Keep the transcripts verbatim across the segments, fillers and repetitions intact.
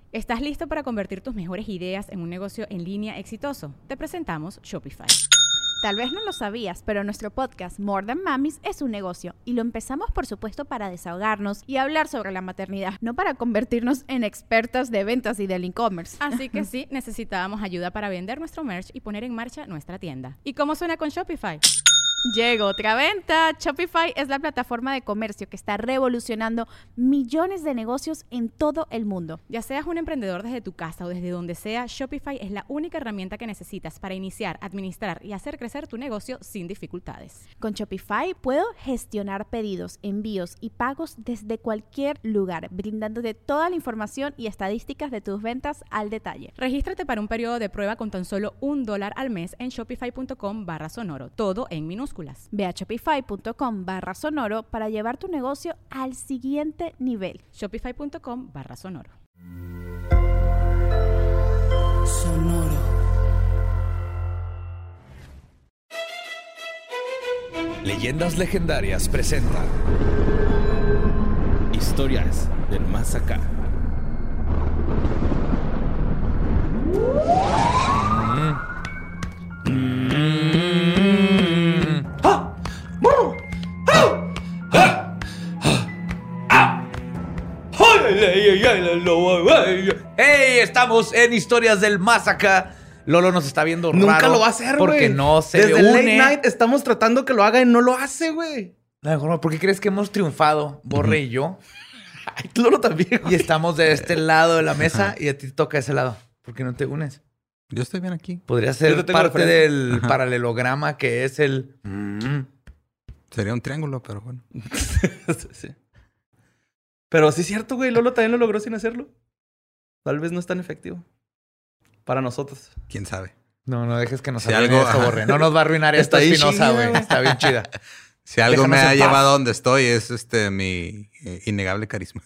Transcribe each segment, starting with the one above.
¿Estás listo para convertir tus mejores ideas en un negocio en línea exitoso? Te presentamos Shopify. Tal vez no lo sabías, pero nuestro podcast More Than Mamis es un negocio y lo empezamos por supuesto para desahogarnos y hablar sobre la maternidad, no para convertirnos en expertas de ventas y del e-commerce. Así que sí, necesitábamos ayuda para vender nuestro merch y poner en marcha nuestra tienda. ¿Y cómo suena con Shopify? Llegó otra venta. Shopify es la plataforma de comercio que está revolucionando millones de negocios en todo el mundo. Ya seas un emprendedor desde tu casa o desde donde sea, Shopify es la única herramienta que necesitas para iniciar, administrar y hacer crecer tu negocio sin dificultades. Con Shopify puedo gestionar pedidos, envíos y pagos desde cualquier lugar, brindándote toda la información y estadísticas de tus ventas al detalle. Regístrate para un periodo de prueba con tan solo un dólar al mes en shopify.com barra sonoro, todo en minúsculas. Ve a shopify.com barra sonoro para llevar tu negocio al siguiente nivel. Shopify.com barra sonoro. Sonoro. Leyendas Legendarias presenta Historias del Más Acá. ¡Hey! Estamos en Historias del Más Acá. Lolo nos está viendo raro. Nunca lo va a hacer, güey. Porque no se Desde une. Late Night estamos tratando que lo haga y no lo hace, güey. ¿Por qué crees que hemos triunfado, Borre y yo? Ay, Lolo también, güey. Y estamos de este lado de la mesa y a ti te toca ese lado. ¿Por qué no te unes? Yo estoy bien aquí. Podría Yo ser te tengo parte referencia. del Ajá. paralelograma que es el... Mm. Sería un triángulo, pero bueno. Sí. Pero sí es cierto, güey. Lolo también lo logró sin hacerlo. Tal vez no es tan efectivo. Para nosotros. ¿Quién sabe? No, no dejes que nos Si arruine algo- esto, Borre. No nos va a arruinar esta Está bien Espinosa, chida, güey. güey. Está bien chida. Si algo Déjanos me ha en paz. llevado a donde estoy es este mi eh, innegable carisma.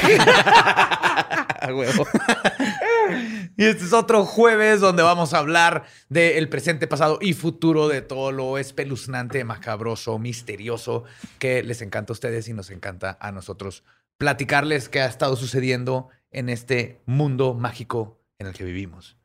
A huevo. Y este es otro jueves donde vamos a hablar del presente, pasado y futuro de todo lo espeluznante, macabroso, misterioso que les encanta a ustedes y nos encanta a nosotros platicarles qué ha estado sucediendo en este mundo mágico en el que vivimos.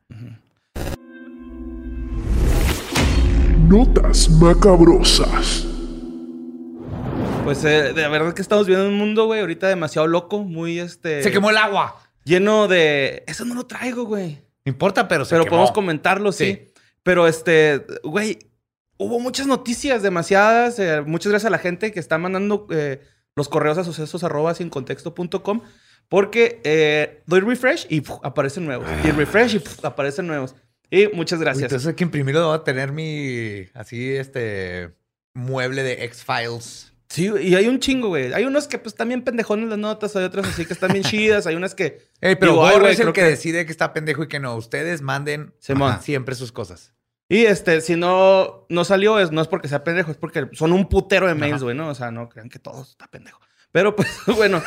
Notas macabrosas. Pues eh, de verdad que estamos viviendo un mundo, güey, ahorita demasiado loco. Muy, este... Se quemó el agua. Lleno de... Eso no lo traigo, güey. No importa, pero se Pero quemó. podemos comentarlo, sí. Sí. Pero, este... Güey, hubo muchas noticias, demasiadas. Eh, muchas gracias a la gente que está mandando eh, los correos a sucesos arroba sin contexto punto com. Porque eh, doy refresh y puf, aparecen nuevos. Y refresh y puf, aparecen nuevos. Y muchas Uy, gracias. entonces hay que imprimirlo. Voy a tener mi... Así, este... mueble de X-Files. Sí, y hay un chingo, güey. Hay unos que pues están bien pendejones las notas. Hay otras así que están bien chidas. Hay unas que... Ey, pero digo, ay, Borre güey, es el creo que, que- decide que está pendejo y que no. Ustedes manden Simón. ajá, siempre sus cosas. Y este, si no, no salió, es, no es porque sea pendejo, es porque son un putero de mails, Ajá. güey, ¿no? O sea, no crean que todo está pendejo. Pero pues, bueno.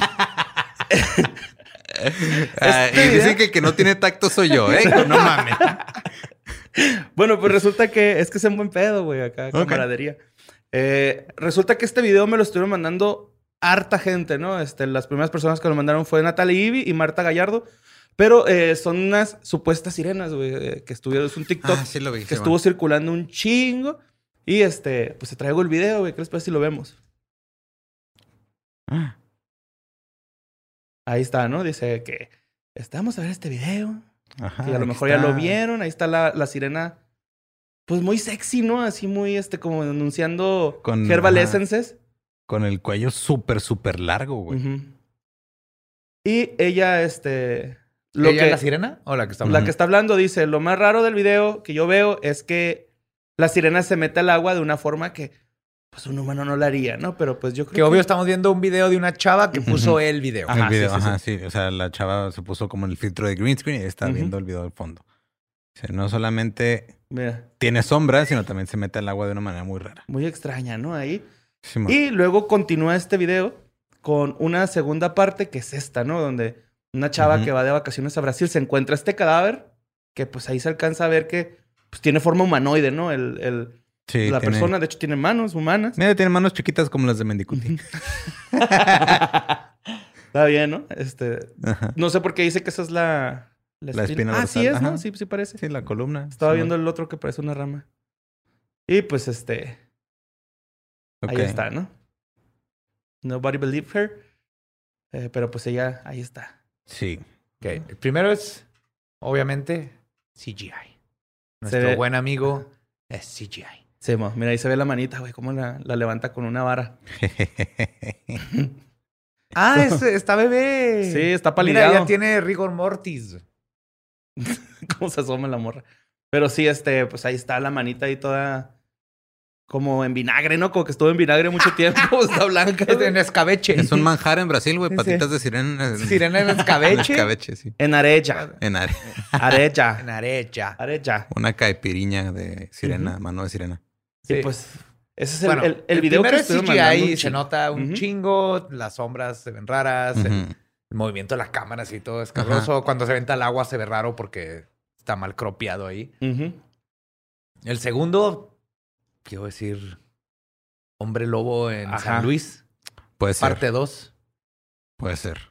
Ah, Este y video- dicen que el que no tiene tacto soy yo, ¿eh? No mames. Bueno, pues resulta que es que es un buen pedo, güey, acá, Ok. camaradería. Eh, resulta que este video me lo estuvieron mandando harta gente, ¿no? Este, las primeras personas que lo mandaron fue Natalie Ibi y Marta Gallardo. Pero eh, son unas supuestas sirenas, güey, eh, que estuvieron, es un TikTok Ah, sí lo vi. que sí, estuvo bueno. circulando un chingo. Y este, pues te traigo el video, güey. ¿Qué les parece si lo vemos? Ah, Ahí está, ¿no? Dice que este, vamos a ver este video. ajá, Que a lo aquí mejor ya está. lo vieron. Ahí está la, la sirena. Pues muy sexy, ¿no? Así muy, este, como anunciando Con- Herbal ajá. Essences. Con el cuello súper, súper largo, güey. Ujú. Y ella, este... Lo ¿Ella que, es la sirena o la que está la hablando? que está hablando dice, lo más raro del video que yo veo es que la sirena se mete al agua de una forma que pues un humano no la haría, ¿no? Pero pues yo creo Que que... obvio estamos viendo un video de una chava que puso Ujú. el video. Ajá, el video, sí, sí, ajá, sí. O sea, la chava se puso como en el filtro de green screen y está Ujú. viendo el video al fondo. O sea, no solamente Mira, tiene sombra, sino también se mete al agua de una manera muy rara. muy extraña, ¿no? Ahí. Sí, mo- Y luego continúa este video con una segunda parte que es esta, ¿no? Donde una chava Ujú. que va de vacaciones a Brasil se encuentra este cadáver que pues ahí se alcanza a ver que pues, tiene forma humanoide, ¿no? El, el, sí, la tiene- persona, de hecho, tiene manos humanas. Mira, tiene manos chiquitas como las de Mendicuti. Está bien, ¿no? Este, Ajá. no sé por qué dice que esa es la... La espina Ah, sí dorsal, es, ¿no? ajá. Sí, sí parece. Sí, la columna. Estaba Sí, viendo el otro que parece una rama. Y pues este... ok. Ahí está, ¿no? Nobody believed her. Eh, pero pues ella, ahí está. Sí. Ok. El primero es, obviamente, C G I. Se Nuestro ve- buen amigo es C G I. Sí, mo. Mira, ahí se ve la manita, güey. Cómo la, la levanta con una vara. Ah, es, está bebé. Sí, está Mira, palideado. ya tiene rigor mortis. Cómo se asoma la morra. Pero sí, este, pues ahí está la manita ahí toda... Como en vinagre, ¿no? Como que estuvo en vinagre mucho tiempo. Está blanca. Es güey. en escabeche. Es un manjar en Brasil, güey. Sí. Patitas de sirena. en- Sirena en En escabeche. escabeche, sí. En arecha. En are- Arecha. En arecha. Arecha. Una caipiriña de sirena, mano de sirena. Y Sí. pues... Ese es el, Bueno, el, el video que primero es estuvieron C G I, mandando un se chingo. nota un Ujú. chingo, las sombras se ven raras, el, Ujú. el movimiento de la cámara así todo escabroso. Cuando se venta el agua se ve raro porque está mal cropeado ahí. Ujú. El segundo, quiero decir, Hombre Lobo en Ajá. San Luis, Puede ser. parte dos. Puede ser.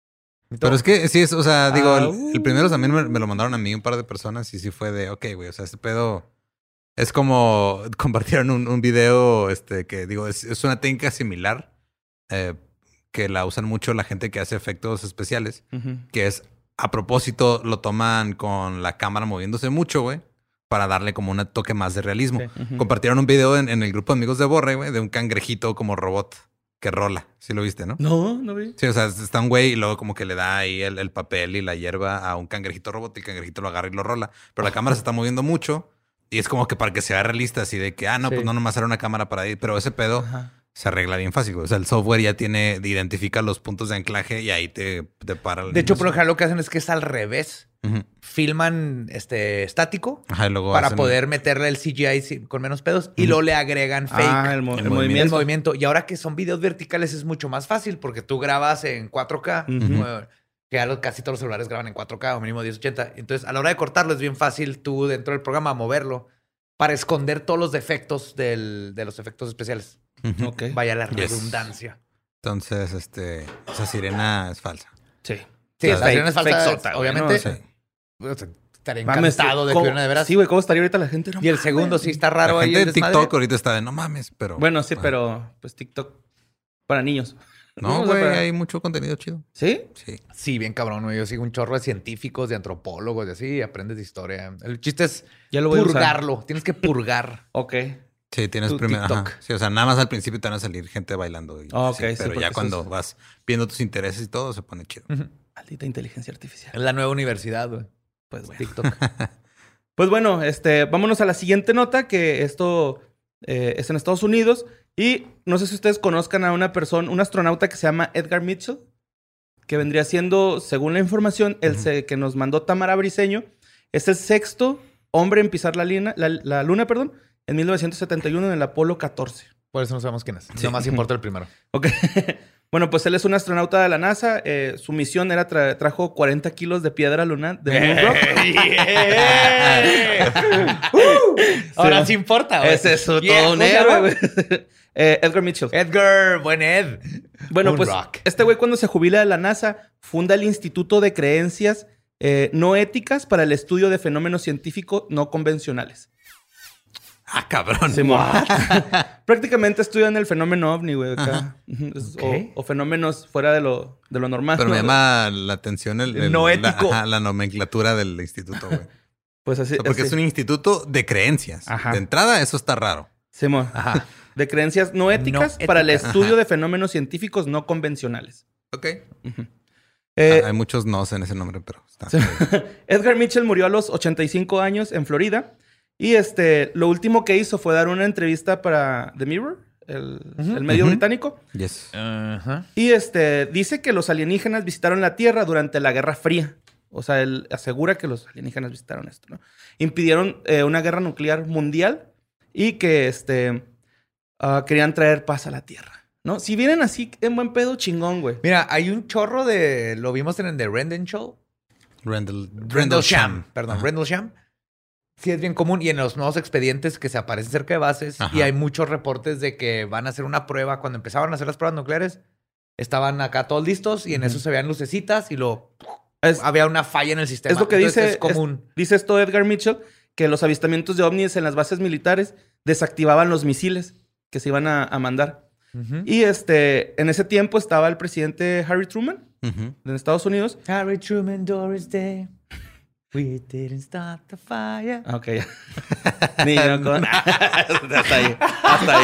Pero es que sí, es, o sea, digo, Ah, el, uh. el primero también me, me lo mandaron a mí un par de personas y sí fue de, ok, güey, o sea, este pedo es como compartieron un, un video, este, que digo, es, es una técnica similar eh, que la usan mucho la gente que hace efectos especiales, Ujú. que es a propósito lo toman con la cámara moviéndose mucho, güey, para darle como un toque más de realismo. Sí. Ujú. Compartieron un video en, en el grupo de amigos de Borre, güey, de un cangrejito como robot que rola. Sí lo viste, ¿no? No, no vi. Sí, o sea, está un güey y luego como que le da ahí el, el papel y la hierba a un cangrejito robot y el cangrejito lo agarra y lo rola. Pero la cámara se está moviendo mucho y es como que para que sea realista, así de que, ah, no, Sí. pues no nomás era una cámara para ahí. Pero ese pedo Ajá. se arregla bien fácil, güey. O sea, el software ya tiene, identifica los puntos de anclaje y ahí te, te para. la De hecho, por lo animación. general lo que hacen es que es al revés. Ujú. Filman este estático Ajá, y luego para hacen- poder meterle el C G I sin- con menos pedos y luego le agregan fake. Ah, el, mo- El el el movimiento. movimiento. Y ahora que son videos verticales es mucho más fácil porque tú grabas en cuatro K, Ujú. eh, que ya los- casi todos los celulares graban en cuatro K o mínimo diez ochenta. Entonces, a la hora de cortarlo es bien fácil tú dentro del programa moverlo para esconder todos los defectos del- de los efectos especiales. Ujú. Ok. Vaya la Yes. redundancia. Entonces, este, esa sirena es falsa. Sí. Sí, O sea, la sirena es fake- falsa, fake sota, güey, obviamente. ¿no? O sea, Sí. O sea, estaría mames, encantado de que ¿cómo- hubiera de veras. Sí, güey, ¿cómo estaría ahorita la gente? No Y el mames. segundo sí está raro La ahí gente el de desmadre. TikTok ahorita está de no mames, pero. Bueno, sí, Ah. pero pues TikTok para niños. No, O sea, güey, para- hay mucho contenido chido. ¿Sí? Sí. Sí, bien cabrón, güey. Yo sigo un chorro de científicos, de antropólogos, de así, y aprendes de historia. El chiste es Ya lo voy a usar. purgarlo. Tienes que purgar. Ok. Sí, tienes Tu primero. TikTok. ajá. Sí, o sea, nada más al principio te van a salir gente bailando. Y, Ah, ok, sí, sí, pero porque ya eso cuando es- vas viendo tus intereses y todo, se pone chido. Maldita inteligencia artificial. Es la nueva universidad, güey. Pues bueno. TikTok. Pues bueno, este, vámonos a la siguiente nota, que esto eh, es en Estados Unidos. Y no sé si ustedes conozcan a una persona, un astronauta que se llama Edgar Mitchell, que vendría siendo, según la información, el Ujú. se- que nos mandó Tamara Briseño, es el sexto hombre en pisar la, lina- la, la luna, perdón, en mil novecientos setenta y uno en el Apolo catorce. Por eso no sabemos quién es. Sí. Nomás importa el primero. Ok. Bueno, pues él es un astronauta de la NASA. Eh, su misión era tra- trajo cuarenta kilos de piedra lunar de Moon Rock. Ahora Sí. sí importa, güey. Ese es su- Yeah, todo un ¿cómo se héroe, llama? güey. Eh, Edgar Mitchell. Edgar, buen Ed. Bueno, Moon pues Rock. este güey cuando se jubila de la NASA funda el Instituto de Creencias eh, No Éticas para el Estudio de Fenómenos Científicos No Convencionales. Ah, cabrón. Prácticamente estudian el fenómeno ovni, güey. acá. Ujú, es- Ok. o, o fenómenos fuera de lo, de lo normal. Pero me ¿no? llama la atención el, el- No la, ético. ajá, la nomenclatura del instituto, güey. Pues así. O sea, porque así. es un instituto de creencias. Ajá. De entrada, eso está raro. Simón. Ajá. De creencias no éticas No para el éticas. estudio Ajá. de fenómenos científicos no convencionales. Ok. Eh, Ah, hay muchos nos en ese nombre, pero está. Sí. Edgar Mitchell murió a los ochenta y cinco años en Florida. Y este, lo último que hizo fue dar una entrevista para The Mirror, el, Ujú. el medio Ujú. británico. Yes. Ajá. Y este, dice que los alienígenas visitaron la Tierra durante la Guerra Fría. O sea, él asegura que los alienígenas visitaron esto, ¿no? Impidieron eh, una guerra nuclear mundial y que este, ah, querían traer paz a la Tierra, ¿no? Si vienen así en buen pedo, chingón, güey. Mira, hay un chorro de... Lo vimos en el The Rendell Show. Rendell, Rendlesham. Perdón, Ajá. Rendlesham. Sí, es bien común. Y en los nuevos expedientes que se aparecen cerca de bases, Ajá. y hay muchos reportes de que van a hacer una prueba. Cuando empezaban a hacer las pruebas nucleares, estaban acá todos listos y en Ujú. eso se veían lucecitas y lo Es, había una falla en el sistema. es lo que Entonces, dice, es común. es- dice esto Edgar Mitchell, que los avistamientos de ovnis en las bases militares desactivaban los misiles que se iban a, a mandar. Ujú. Y este, en ese tiempo estaba el presidente Harry Truman Ujú. de Estados Unidos. Harry Truman, Doris Day. We didn't start the fire. Ah, ok, ya. Niño con... hasta ahí, hasta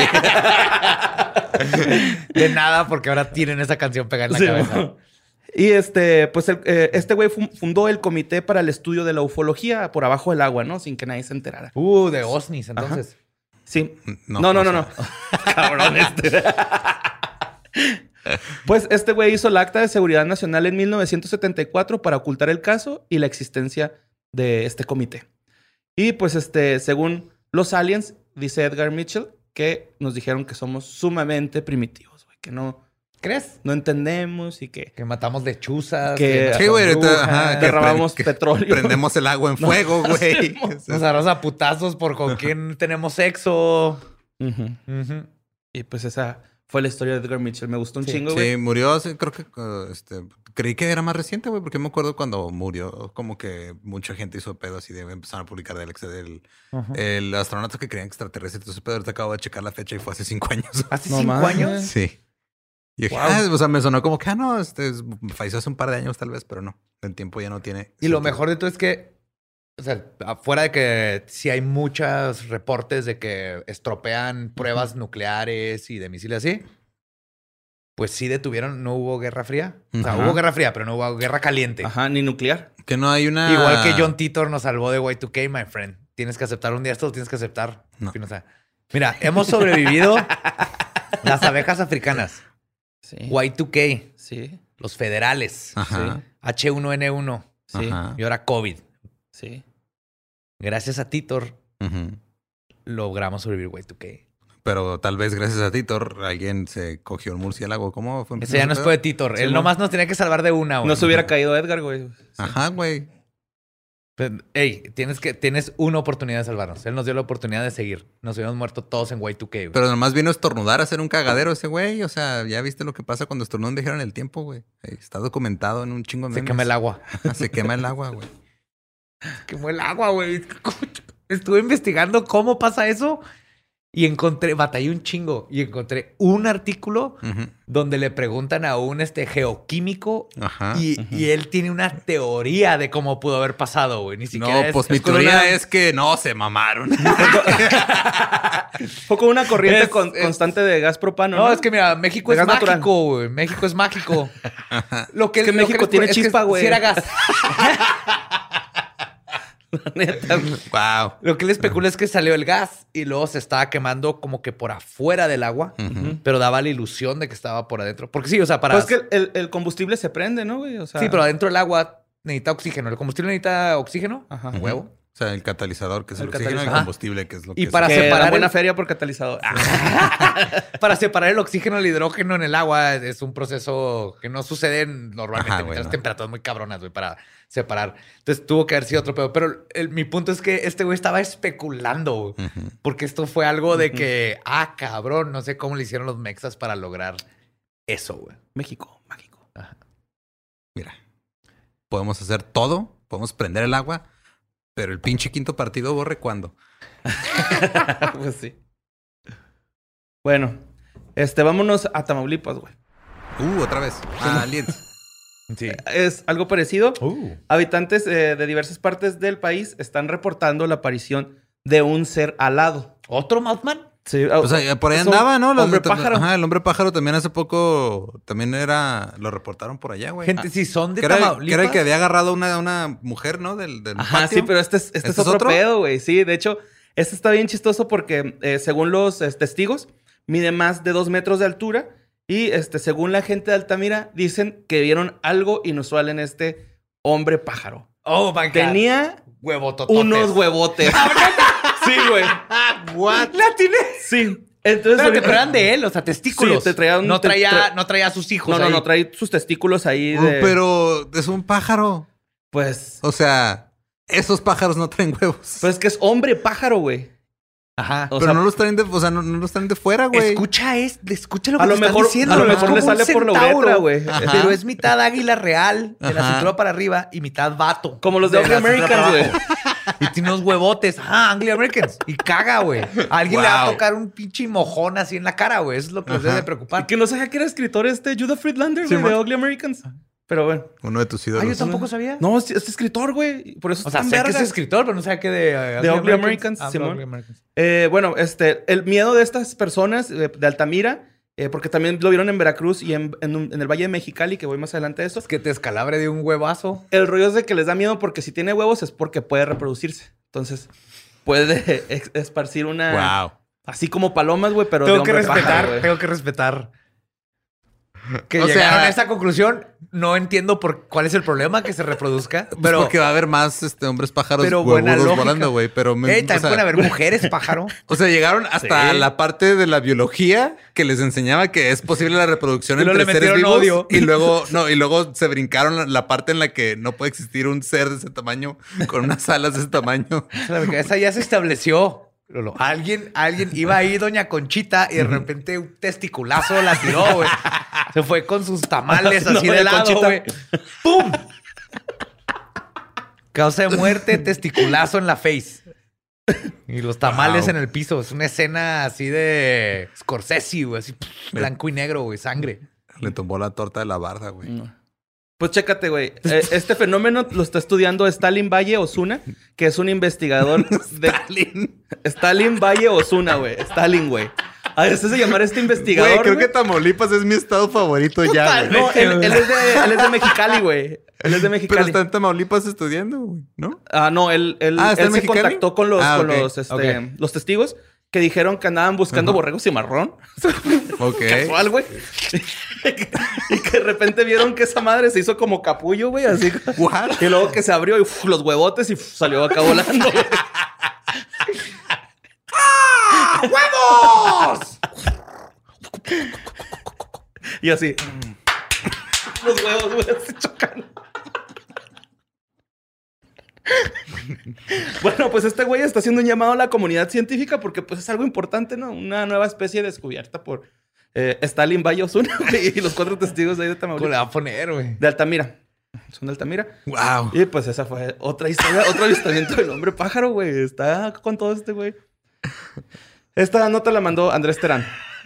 ahí. De nada, porque ahora tienen esa canción pegada en la Sí, cabeza. bueno. Y este, pues el- eh, este güey fu- fundó el Comité para el Estudio de la Ufología por abajo del agua, ¿no? Sin que nadie se enterara. Uh, de Osnis, entonces. Sí. No, No, no, o no, no. sea, Cabrón este. Pues este güey hizo el Acta de Seguridad Nacional en mil novecientos setenta y cuatro para ocultar el caso y la existencia de este comité. Y pues este, según los aliens, dice Edgar Mitchell, que nos dijeron que somos sumamente primitivos, güey, que no, ¿Crees? no entendemos y que Que matamos lechuzas. Que- nos Sí, güey, ahorita, brujas, ajá, que derramamos pre- que petróleo. Prendemos el agua en fuego, güey. Nos agarramos a putazos por con quién tenemos sexo. Ujú. Ujú. Y pues esa fue la historia de Edgar Mitchell. Me gustó un Sí. chingo, güey. Sí, murió hace, creo que, uh, este, creí que era más reciente, güey, porque me acuerdo cuando murió, como que mucha gente hizo pedos y de, empezaron a publicar del, del Ajá. el astronauta que creían extraterrestre. Entonces, pero ahorita acabo de checar la fecha y fue hace cinco años. ¿Hace No cinco mames. años? Sí. Y dije, Wow. ah, o sea, me sonó como que, ah, no, este, es- falleció hace un par de años tal vez, pero no, el tiempo ya no tiene. Y lo sentido. mejor de todo es que, o sea, afuera de que sí hay muchos reportes de que estropean pruebas nucleares y de misiles así, pues sí detuvieron, no hubo guerra fría. O sea, Ajá. hubo guerra fría, pero no hubo guerra caliente. Ajá, ni nuclear. Que no hay una. Igual que John Titor nos salvó de Y dos K, my friend. Tienes que aceptar un día esto, lo tienes que aceptar. No. En fin, o sea, mira, hemos sobrevivido las abejas africanas, Sí. Y dos K, Sí. los federales, Ajá. H uno N uno Sí. Ajá. y ahora COVID. Sí. Gracias a Titor Ujú. logramos sobrevivir Y dos K. Pero tal vez gracias a Titor alguien se cogió el murciélago. ¿Cómo fue? Ese ya no ese fue de pedo? Titor. Sí, Él bueno. nomás nos tenía que salvar de una, güey. No se hubiera caído Edgar, güey. Sí. Ajá, güey. Pero, Ey, tienes, que, tienes una oportunidad de salvarnos. Él nos dio la oportunidad de seguir. Nos hubiéramos muerto todos en Y dos K, güey. Pero nomás vino a estornudar a hacer un cagadero ese güey. O sea, ya viste lo que pasa cuando estornudan dejaron el tiempo, güey. Ey, está documentado en un chingo de Se memes. quema el agua. Ajá, se quema el agua, güey. Se quemó el agua, güey. Estuve investigando cómo pasa eso y encontré, batallé un chingo y encontré un artículo Ujú. donde le preguntan a un este geoquímico Ajá. y, y él tiene una teoría de cómo pudo haber pasado, güey. Ni siquiera No, es- pues es mi con teoría una- es que no, se mamaron. Fue con una corriente Es- con- es- constante de gas propano, No, ¿no? es que mira, México De es gas natural. mágico, güey. México es mágico. Lo que, Es que lo México les- tiene es que chispa, güey. Si era gas. Neta. Wow. Lo que le especula es que salió el gas y luego se estaba quemando como que por afuera del agua, Ujú. pero daba la ilusión de que estaba por adentro. Porque sí, o sea, para. Pues que el, el- el combustible se prende, ¿no, güey? O sea, Sí, pero adentro del agua necesita oxígeno. ¿El combustible necesita oxígeno? Ajá. A huevo. O sea, el catalizador, que es el, El oxígeno, y el catalizador. combustible, que es lo Y que... para que separar da buena el- feria por catalizador. Para separar el oxígeno del hidrógeno en el agua es un proceso que no sucede normalmente Ajá, en güey, las no. temperaturas muy cabronas, güey, para separar. Entonces tuvo que haber sido otro pedo. Pero el- mi punto es que este güey estaba especulando, güey, Ujú. porque esto fue algo de que, ah, cabrón, no sé cómo le hicieron los mexas para lograr eso, güey. México, mágico. Mira, podemos hacer todo, podemos prender el agua, pero el pinche quinto partido borre cuando. Pues sí. Bueno, este, vámonos a Tamaulipas, güey. Uh, otra vez. Ah, aliens. Sí. Es algo parecido. Uh. Habitantes eh, de diversas partes del país están reportando la aparición de un ser alado. ¿Otro Mothman? Sí, Pues ahí- por ahí es un andaba, ¿no? Los- hombre pájaro. Ajá, el hombre pájaro también hace poco, también era, lo reportaron por allá, güey. Gente, si son de Que era, el- Tamaulipas. que era el que había agarrado una, una mujer, ¿no? Del, del Ajá, patio. sí, pero este es, este ¿Este es es otro, otro? pedo, güey. Sí, de hecho, este está bien chistoso porque eh, según los eh, testigos, mide más de dos metros de altura y este, según la gente de Altamira, dicen que vieron algo inusual en este hombre pájaro. Oh, my God. Tenía Huevotototes. unos huevotes. Sí, güey. What? ¿La tiene? Sí. Entonces, Espérate, ahorita- pero eran de él, o sea, testículos. Sí, te traía un- no, te traía, tra- no traía a sus hijos. No, no, ahí. no, trae sus testículos ahí Oh, de... pero es un pájaro. Pues... O sea, esos pájaros no traen huevos. Pues es que es hombre pájaro, güey. Ajá. O Pero sea, no los traen de, o sea, no, no los traen de fuera, güey. Escucha, es, escucha lo que a lo te están mejor, diciendo. a lo Es mejor como le un sale por la centauro, uretra, güey. Ajá. Pero es mitad águila real, de la Ajá. cintura para arriba y mitad vato. Como los de Ugly la cintura Americans, para güey. abajo. Y tiene unos huevotes. Ah, Angry Americans. Y caga, güey. A alguien le va a Wow. tocar un pinche mojón así en la cara, güey. Eso es lo que les Ajá. debe preocupar. Y que no sabía que era escritor este Judah Friedlander, Sí, güey, de man. Ugly Americans. Pero bueno. Uno de tus Ah, yo ídolos. tampoco sabía. No, es, es escritor, güey. Por eso O sea, están sé que es vergas. escritor, pero no sabía que de... uh, De Ugly Americans, Ah, Simón. Ugly Americans. Eh, bueno, este, el miedo de estas personas eh, de Altamira, eh, porque también lo vieron en Veracruz y en, en un- en el Valle de Mexicali, que voy más adelante de eso. Es que te escalabre de un huevazo. El rollo es de que les da miedo porque si tiene huevos es porque puede reproducirse. Entonces, puede ex- esparcir una... Wow. Así como palomas, güey, pero Tengo de que hombre respetar, pájaro, güey. tengo que respetar. Que O llegaron sea- a esta conclusión. No entiendo por cuál es el problema que se reproduzca. Pero Pero, porque va a haber más este, hombres pájaros pero buena huevudos lógica. volando, güey. Pero me, Ey, o también sea, pueden haber mujeres pájaro. o sea, llegaron hasta Sí. la parte de la biología que les enseñaba que es posible la reproducción Y luego entre le seres metieron vivos. odio. Y luego, no, y luego se brincaron la, la parte en la que no puede existir un ser de ese tamaño con unas alas de ese tamaño. La cabeza ya se estableció. Lolo. Alguien, alguien iba ahí, doña Conchita, y de repente un testiculazo la tiró, güey. Se fue con sus tamales No, así doña de lado, Conchita. güey. ¡Pum! Causa de muerte, testiculazo en la face. Y los tamales Wow. en el piso. Es una escena así de Scorsese, güey. Así pff, blanco y negro, güey. Sangre. Le tumbó la torta de la barda, güey. No. Pues chécate, güey. Eh, este fenómeno lo está estudiando Stalin Valle Osuna, que es un investigador de... Stalin. Stalin Valle Osuna, güey. Stalin, güey. A ver, se llamar este investigador, Güey, creo güey. que Tamaulipas es mi estado favorito ya, güey. No, él, él es de, él es de Mexicali, güey. Él es de Pero Mexicali. está en Tamaulipas estudiando, güey, ¿no? Ah, no, él, él, Ah, ¿está él en se Mexicali? contactó con los, Ah, con ok. los, este, Ok. los testigos que dijeron que andaban buscando Ajá. borregos y marrón. Ok. Casual, güey. Y que de repente vieron que esa madre se hizo como capullo, güey, así. What? Y luego que se abrió y uf, los huevotes y uf, salió acá volando, güey. ¡Huevos! Y así. Los huevos, güey, se chocan. Bueno, pues este güey está haciendo un llamado a la comunidad científica porque pues es algo importante, ¿no? Una nueva especie descubierta por eh, Stalin Valle Osuna güey, y los cuatro testigos de ahí de ¿Cómo le Tamaulipas. va a poner, güey? De Altamira. Son de Altamira. Wow. Y pues esa fue otra historia, otro avistamiento del hombre pájaro, güey. Está con todo este güey. Esta nota la mandó Andrés Terán.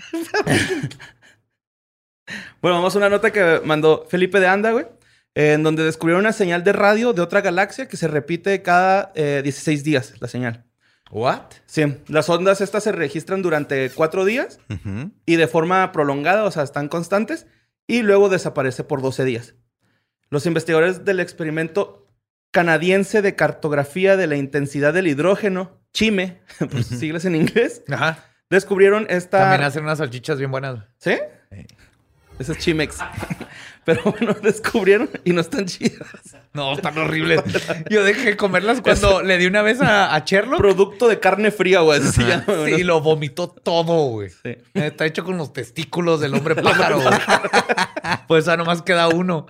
Bueno, vamos a una nota que mandó Felipe de Anda, güey. En donde descubrieron una señal de radio de otra galaxia que se repite cada eh, dieciséis días, la señal. ¿What? Sí, las ondas estas se registran durante cuatro días Ujú. y de forma prolongada, o sea, están constantes, y luego desaparece por doce días. Los investigadores del experimento canadiense de cartografía de la intensidad del hidrógeno, CHIME, por sus siglas en inglés, Ajá. descubrieron esta... También hacen unas salchichas bien buenas. ¿Sí? Ese es Chimex. Pero bueno, descubrieron y no están chidas. No, están horribles. Yo dejé de comerlas cuando le di una vez a, a Sherlock. Producto de carne fría, güey. Así se llama, güey. Sí, lo vomitó todo, güey. Sí. Está hecho con los testículos del hombre pájaro, güey. Pues ya nomás queda uno.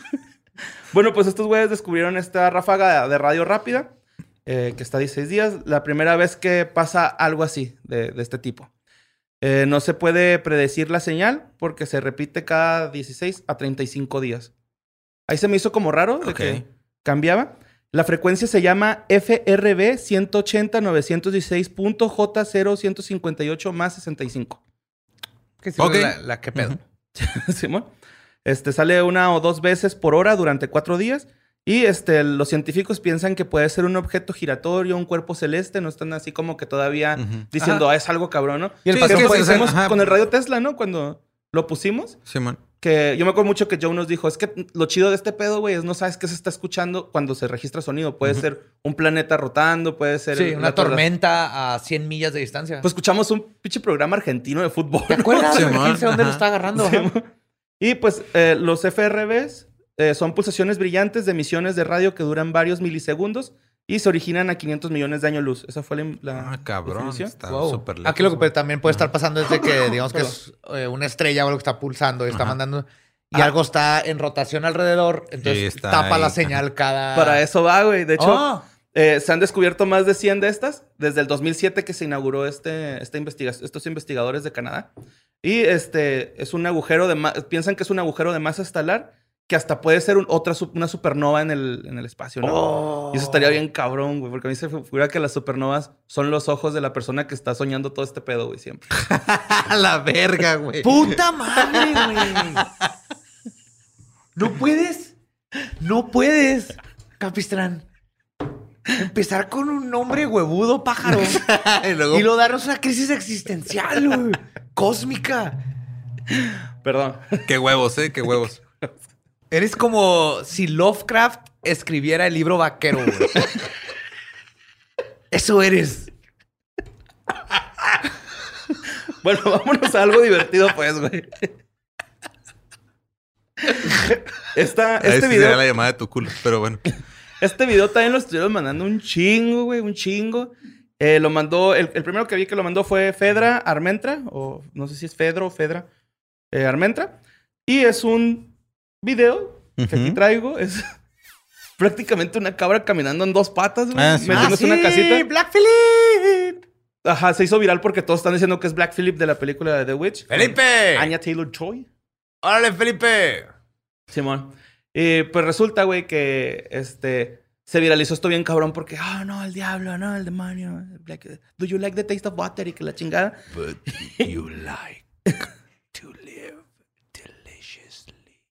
Bueno, pues estos güeyes descubrieron esta ráfaga de radio rápida, eh, que está a dieciséis días. La primera vez que pasa algo así, de, de este tipo. Eh, no se puede predecir la señal porque se repite cada dieciséis a treinta y cinco días. Ahí se me hizo como raro de Ok. que cambiaba. La frecuencia se llama F R B ciento ochenta novecientos dieciséis punto J cero ciento cincuenta y ocho más sesenta y cinco. ¿Qué sí, Ok. la, la que pedo. Simón. Este sale una o dos veces por hora durante cuatro días. Y este, los científicos piensan que puede ser un objeto giratorio, un cuerpo celeste. No están así como que todavía Ujú. diciendo, ah, es algo cabrón, ¿no? Y el Sí, patrón es que puede ser- hicimos ajá. con el radio Tesla, ¿no? Cuando lo pusimos. Simón. Que yo me acuerdo mucho que Joe nos dijo, es que lo chido de este pedo, güey, es no sabes qué se está escuchando cuando se registra sonido. Puede Ujú. ser un planeta rotando, puede ser... Sí, una la torre- tormenta a cien millas de distancia. Pues escuchamos un pinche programa argentino de fútbol. ¿te acuerdas? Sí, ¿Quién man. sabe dónde lo Ajá. está agarrando? Sí, Ajá. Y pues eh, los F R Bs eh, son pulsaciones brillantes de emisiones de radio que duran varios milisegundos y se originan a quinientos millones de años luz. Esa fue la, la Ah, cabrón. definición. Está Wow. súper lejos. Aquí lo que güey. también puede estar pasando es de que, digamos que es eh, una estrella o algo que está pulsando y está Ajá. mandando... Y Ah. algo está en rotación alrededor, entonces Y está tapa ahí. la señal cada... Para eso va, güey. De hecho, Oh. Eh, se han descubierto más de cien de estas desde el dos mil siete que se inauguró este, esta investiga- estos investigadores de Canadá. Y este es un agujero de ma- piensan que es un agujero de masa estelar que hasta puede ser un- otra su- una supernova en el, en el espacio, ¿no? Oh. Y eso estaría bien cabrón, güey, porque a mí se me figura que las supernovas son los ojos de la persona que está soñando todo este pedo, güey, siempre. A la verga, güey. ¡Puta madre, güey! No puedes, no puedes, Capistrán, empezar con un nombre huevudo pájaro y luego... y luego darnos una crisis existencial, güey, cósmica. Perdón. Qué huevos, ¿eh? Qué huevos. Eres como si Lovecraft escribiera el libro vaquero, güey. Eso eres. Bueno, vámonos a algo divertido, pues, güey. Esta, Ahí este sí video... sería la llamada de tu culo, pero bueno. Este video también lo estuvieron mandando un chingo, güey, un chingo. Eh, lo mandó, el, el primero que vi que lo mandó fue Fedra Armentra, o no sé si es Fedro o Fedra eh, Armentra. Y es un video que aquí Ujú. traigo. Es prácticamente una cabra caminando en dos patas, güey. Ah, sí. Metiéndose Ah, en una sí, casita. Black Phillip. Ajá, se hizo viral porque todos están diciendo que es Black Phillip de la película de The Witch. ¡Felipe! Anya Taylor-Joy. ¡Órale, Felipe! Simón. Y pues resulta, güey, que este se viralizó esto bien cabrón porque, ah, no, el diablo, no, el demonio. Like, do you like the taste of water? Y que la chingada. But you like to live deliciously.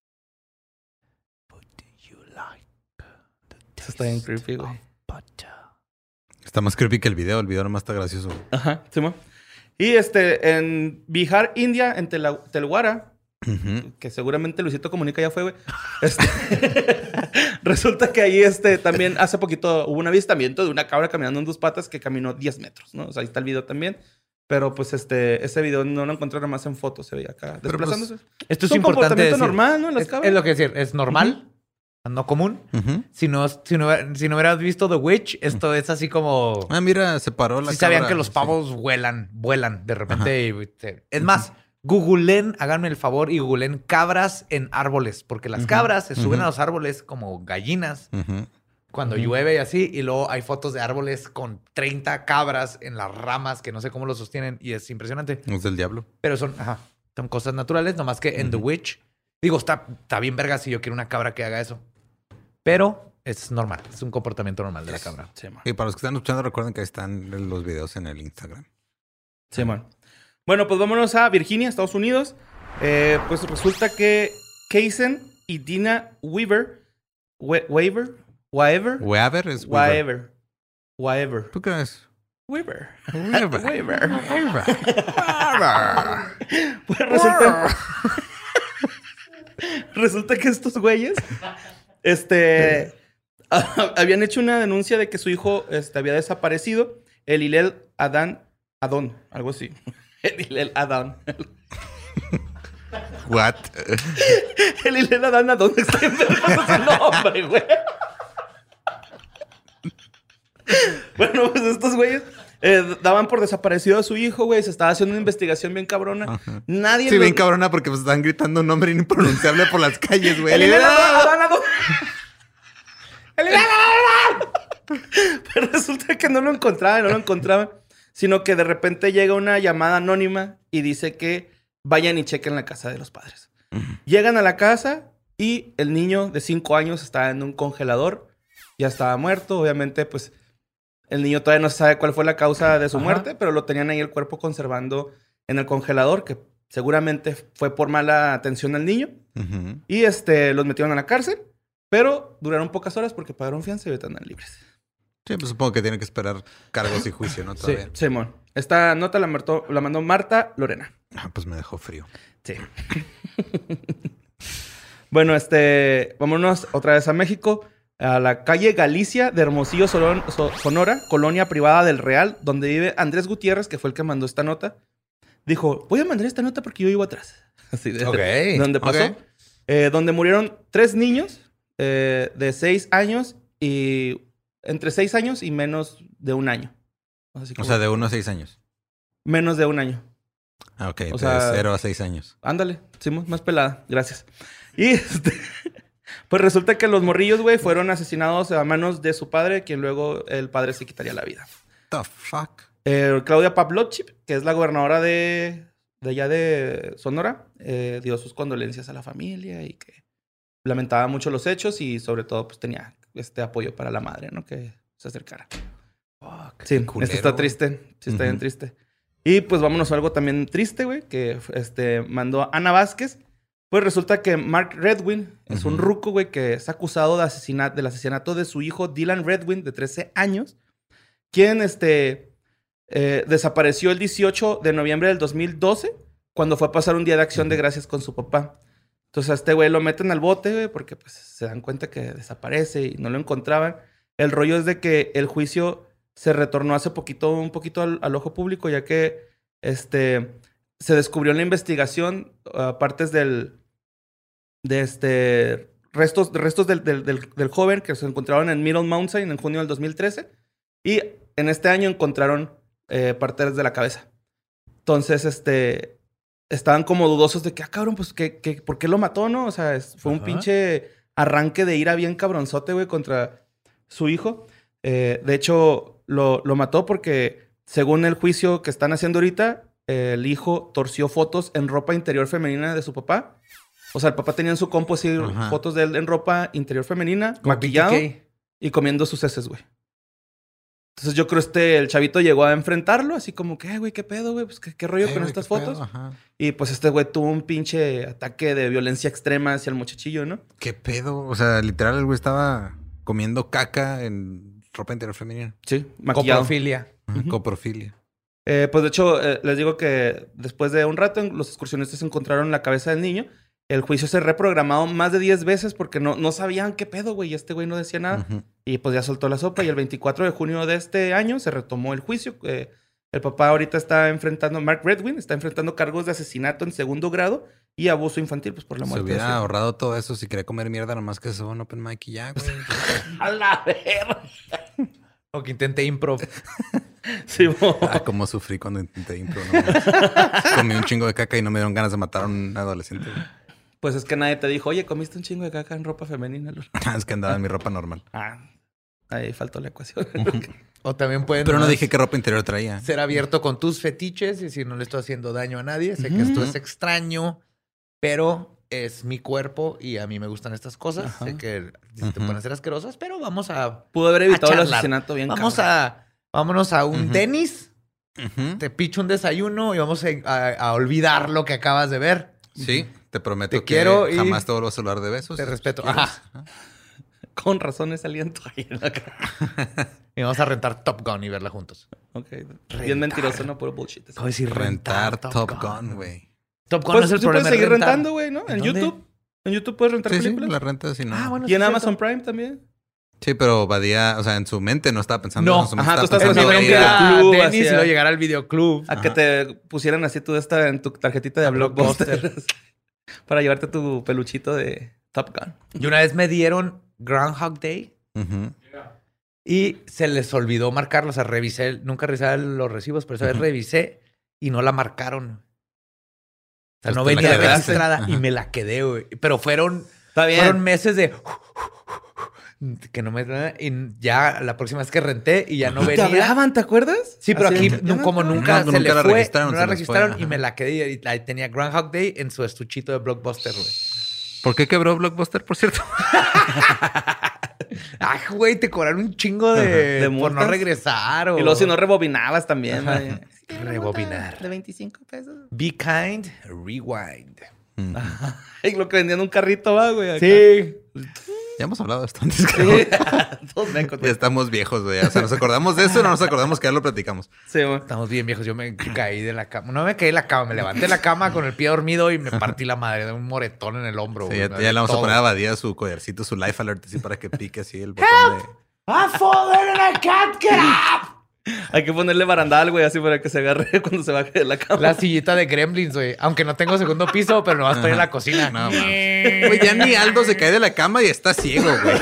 But you like the Eso está bien creepy, güey. of butter. Está más creepy que el video. El video nomás está gracioso. Ajá, Simón. Y este, en Bihar, India, en Tela- Telguara, Ujú. que seguramente Luisito Comunica ya fue, güey. Este, resulta que ahí este, también hace poquito hubo un avistamiento de una cabra caminando en dos patas que caminó diez metros, ¿no? O sea, ahí está el video también. Pero pues este, ese video no lo encontré nada más en fotos, se veía acá Pero, pues, Esto desplazándose. es, Es un importante comportamiento decir. normal, ¿no? En las Es, cabras. es lo que decir, es normal, no común. Ujú. Si no, si, no, si no hubieras visto The Witch, esto es así como... Ah, mira, se paró la Si sabían cabra. que los Sí. pavos vuelan, vuelan de repente. Y, te- es más, googleen, háganme el favor y googleen cabras en árboles. Porque las Ujú, cabras se suben ujú. a los árboles como gallinas Ujú. cuando llueve y así. Y luego hay fotos de árboles con treinta cabras en las ramas que no sé cómo lo sostienen. Y es impresionante. Es del diablo. Pero son, ajá, son cosas naturales. Nomás que en The Witch, digo, está, está bien verga si yo quiero una cabra que haga eso. Pero es normal. Es un comportamiento normal de la cabra. Simón. Y para los que están escuchando, recuerden que ahí están los videos en el Instagram. Simón. Bueno, pues vámonos a Virginia, Estados Unidos. Eh, pues resulta que Kaysen y Dina Weaver, We- Weaver, Weaver, Weaver es Weaver. Weaver, Weaver, ¿Tú crees? Weaver. Weaver. Weaver. Weaver. Pues resulta, resulta que estos güeyes, este, habían hecho una denuncia de que su hijo, este, había desaparecido, el Hillel Adán, Adón, algo así. El Hillel Adán. What? El Hillel Adán Adón está en su nombre, güey. Bueno, pues estos güeyes eh, daban por desaparecido a su hijo, güey. Se estaba haciendo una investigación bien cabrona. Ajá. Nadie... Sí, lo- bien cabrona porque pues, están gritando un nombre impronunciable por las calles, güey. El Hillel Adán Adón. El Hillel Adán. Pero resulta que no lo encontraban, no lo encontraban. Sino que de repente llega una llamada anónima y dice que vayan y chequen la casa de los padres. Llegan a la casa y el niño de cinco años está en un congelador. Ya estaba muerto. Obviamente, pues, el niño todavía no se sabe cuál fue la causa de su Ajá. muerte, pero lo tenían ahí el cuerpo conservando en el congelador, que seguramente fue por mala atención al niño. Ujú. Y este, los metieron a la cárcel, pero duraron pocas horas porque pagaron fianza y ahorita andan libres. Sí, pues supongo que tiene que esperar cargos y juicio, ¿no? Todavía. Simón. Esta nota la, martó- la mandó Marta Lorena. Ah, pues me dejó frío. Sí. Bueno, este, vámonos otra vez a México, a la calle Galicia de Hermosillo, Solón- So- Sonora, colonia privada del Real, donde vive Andrés Gutiérrez, que fue el que mandó esta nota. Dijo, voy a mandar esta nota porque yo vivo atrás. Así de, Ok. donde pasó. Ok. Eh, donde murieron tres niños eh, de seis años y entre seis años y menos de un año. Así O como- sea, de uno a seis años. menos de un año. Ah, ok. O O sea- sea, cero a seis años. Ándale, Simón, más pelada. Gracias. Y este, Pues resulta que los morrillos, güey, fueron asesinados a manos de su padre, quien luego el padre se quitaría la vida. The fuck. Eh, Claudia Pavlovchik, que es la gobernadora de, de allá de Sonora, eh, dio sus condolencias a la familia y que lamentaba mucho los hechos y sobre todo pues tenía este apoyo para la madre, ¿no? Que se acercara. Fuck, Sí, qué culero, esto está güey. triste. Sí, está Ujú. bien triste. Y pues vámonos a algo también triste, güey, que este, mandó a Ana Vázquez. Pues resulta que Mark Redwin es un Ujú. ruco, güey, que es acusado de asesinato, del asesinato de su hijo Dylan Redwin, de trece años, quien este, eh, desapareció el dieciocho de noviembre del dos mil doce, cuando fue a pasar un día de acción de gracias con su papá. Entonces a este güey lo meten al bote, güey, porque pues, se dan cuenta que desaparece y no lo encontraban. El rollo es de que el juicio se retornó hace poquito, un poquito al, al ojo público, ya que este, se descubrió en la investigación uh, partes del, de este, restos, restos del, del, del, del joven que se encontraron en Middle Mountain en junio del dos mil trece. Y en este año encontraron eh, partes de la cabeza. Entonces, este, estaban como dudosos de que, ah, cabrón, pues, ¿qué, qué, ¿por qué lo mató, no? O sea, es, fue un Ajá. pinche arranque de ira bien cabronzote, güey, contra su hijo. Eh, de hecho, lo, lo mató porque, según el juicio que están haciendo ahorita, eh, el hijo torció fotos en ropa interior femenina de su papá. O sea, el papá tenía en su compu así Ajá. fotos de él en ropa interior femenina, Como maquillado B T K. y comiendo sus heces, güey. Entonces yo creo este, el chavito llegó a enfrentarlo, así como que, "Eh, güey, ¿qué pedo, güey? Pues, ¿qué, qué rollo Eh, con güey, estas qué pedo, fotos?" ajá. Y pues este güey tuvo un pinche ataque de violencia extrema hacia el muchachillo, ¿no? ¿Qué pedo? O sea, literal, el güey estaba comiendo caca en ropa interior femenina. Sí, maquillado. Coprofilia. Ajá, Ujú. Coprofilia. Eh, pues de hecho, eh, les digo que después de un rato, los excursionistas encontraron la cabeza del niño. El juicio se reprogramó más de diez veces porque no, no sabían qué pedo, güey. Y este güey no decía nada. Ujú. Y pues ya soltó la sopa. Y el veinticuatro de junio de este año se retomó el juicio. Eh, el papá ahorita está enfrentando, Mark Redwin, está enfrentando cargos de asesinato en segundo grado y abuso infantil, pues por la Se muerte. de hubiera su hijo. ahorrado todo eso si quería comer mierda, nomás que se va a un open mic y ya, güey. ¡A la verga! O que intenté improv. Sí, bo. Ah, cómo sufrí cuando intenté impro. No, comí un chingo de caca y no me dieron ganas de matar a un adolescente. güey. Pues es que nadie te dijo, oye, comiste un chingo de caca en ropa femenina. Lul?" Es que andaba en mi ropa normal. Ah, ahí faltó la ecuación. O también pueden Pero no nomás dije qué ropa interior traía. ser abierto con tus fetiches y decir, no le estoy haciendo daño a nadie. Sé que Ujú. esto es extraño, pero es mi cuerpo y a mí me gustan estas cosas. Ajá. Sé que te Ujú. pueden hacer asquerosas, pero vamos a... Pudo haber evitado A el charlar. asesinato bien Vamos cabrón. a... Vámonos a un Ujú. tenis, Ujú. te picho un desayuno y vamos a, a- a olvidar lo que acabas de ver. Sí, te prometo Te que quiero y- jamás te vuelvo a saludar de besos. Te respeto. ¿Quieres? Ajá. Con razón ese aliento ahí en la cara. Y vamos a rentar Top Gun y verla juntos. Ok. Bien mentiroso, ¿no? Puro bullshit. ¿Cómo decir Rentar Top Gun, güey. Top Gun Pues no es el sí problema. puedes es seguir rentar. rentando, güey, ¿no? ¿En En dónde? YouTube. En YouTube puedes rentar Sí, sí, películas. la renta si no. Ah, bueno. Y en sí, Amazon cierto. Prime también. Sí, pero Badía, o sea, en su mente no estaba pensando No. en su mente Ajá, tú estaba estás El pensando pensando video en en un ir a- videoclub, era así, tenis y ah. luego llegar al videoclub. A que te pusieran así tú esta en tu tarjetita de A Blockbuster. Para llevarte tu peluchito de Top Gun. Y una vez me dieron Groundhog Day Ujú. y se les olvidó marcarlo. O sea, revisé, nunca revisé los recibos, pero esa vez Ujú. revisé y no la marcaron. O sea, Pues no te la venía quedaste. registrada y Ajá. me la quedé, güey. Pero fueron, Está bien. fueron meses de... que no me... Y ya la próxima vez que renté y ya no ¿Te venía. hablaban, te acuerdas? Sí, pero Así aquí de, no- "Ya como no, nunca No, se nunca le la fue, registraron, no se la les registraron fue, y me ajá. la quedé y ahí tenía Groundhog Day en su estuchito de Blockbuster, güey. ¿Por qué quebró Blockbuster, por cierto? Ay, güey, te cobraron un chingo de, De por no multas. regresar o... Y luego si no rebobinabas también. Ajá. güey. Rebobinar. De veinticinco pesos. Be kind, rewind. Ujú. Y lo que vendían un carrito, va, güey. acá. Sí. Ya hemos hablado de esto antes, creo. Sí. Todos mecos, Ya güey. estamos viejos, güey. O sea, nos acordamos de eso, no nos acordamos que ya lo platicamos. Sí, güey. Estamos bien viejos. Yo me caí de la cama. No me caí de la cama, me levanté de la cama con el pie dormido y me partí la madre de un moretón en el hombro. Sí, güey. ya, Me ya le vamos todo. a poner a Badía su collarcito, su life alert, así para que pique así el botón de... ¡I've fallen and I can't get up! Hay que ponerle barandal, güey, así para que se agarre cuando se baje de la cama. La sillita de Gremlins, güey. Aunque no tengo segundo piso, pero no vas a estar en la cocina. No, mames. Güey, ya ni Aldo se cae de la cama y está ciego, güey.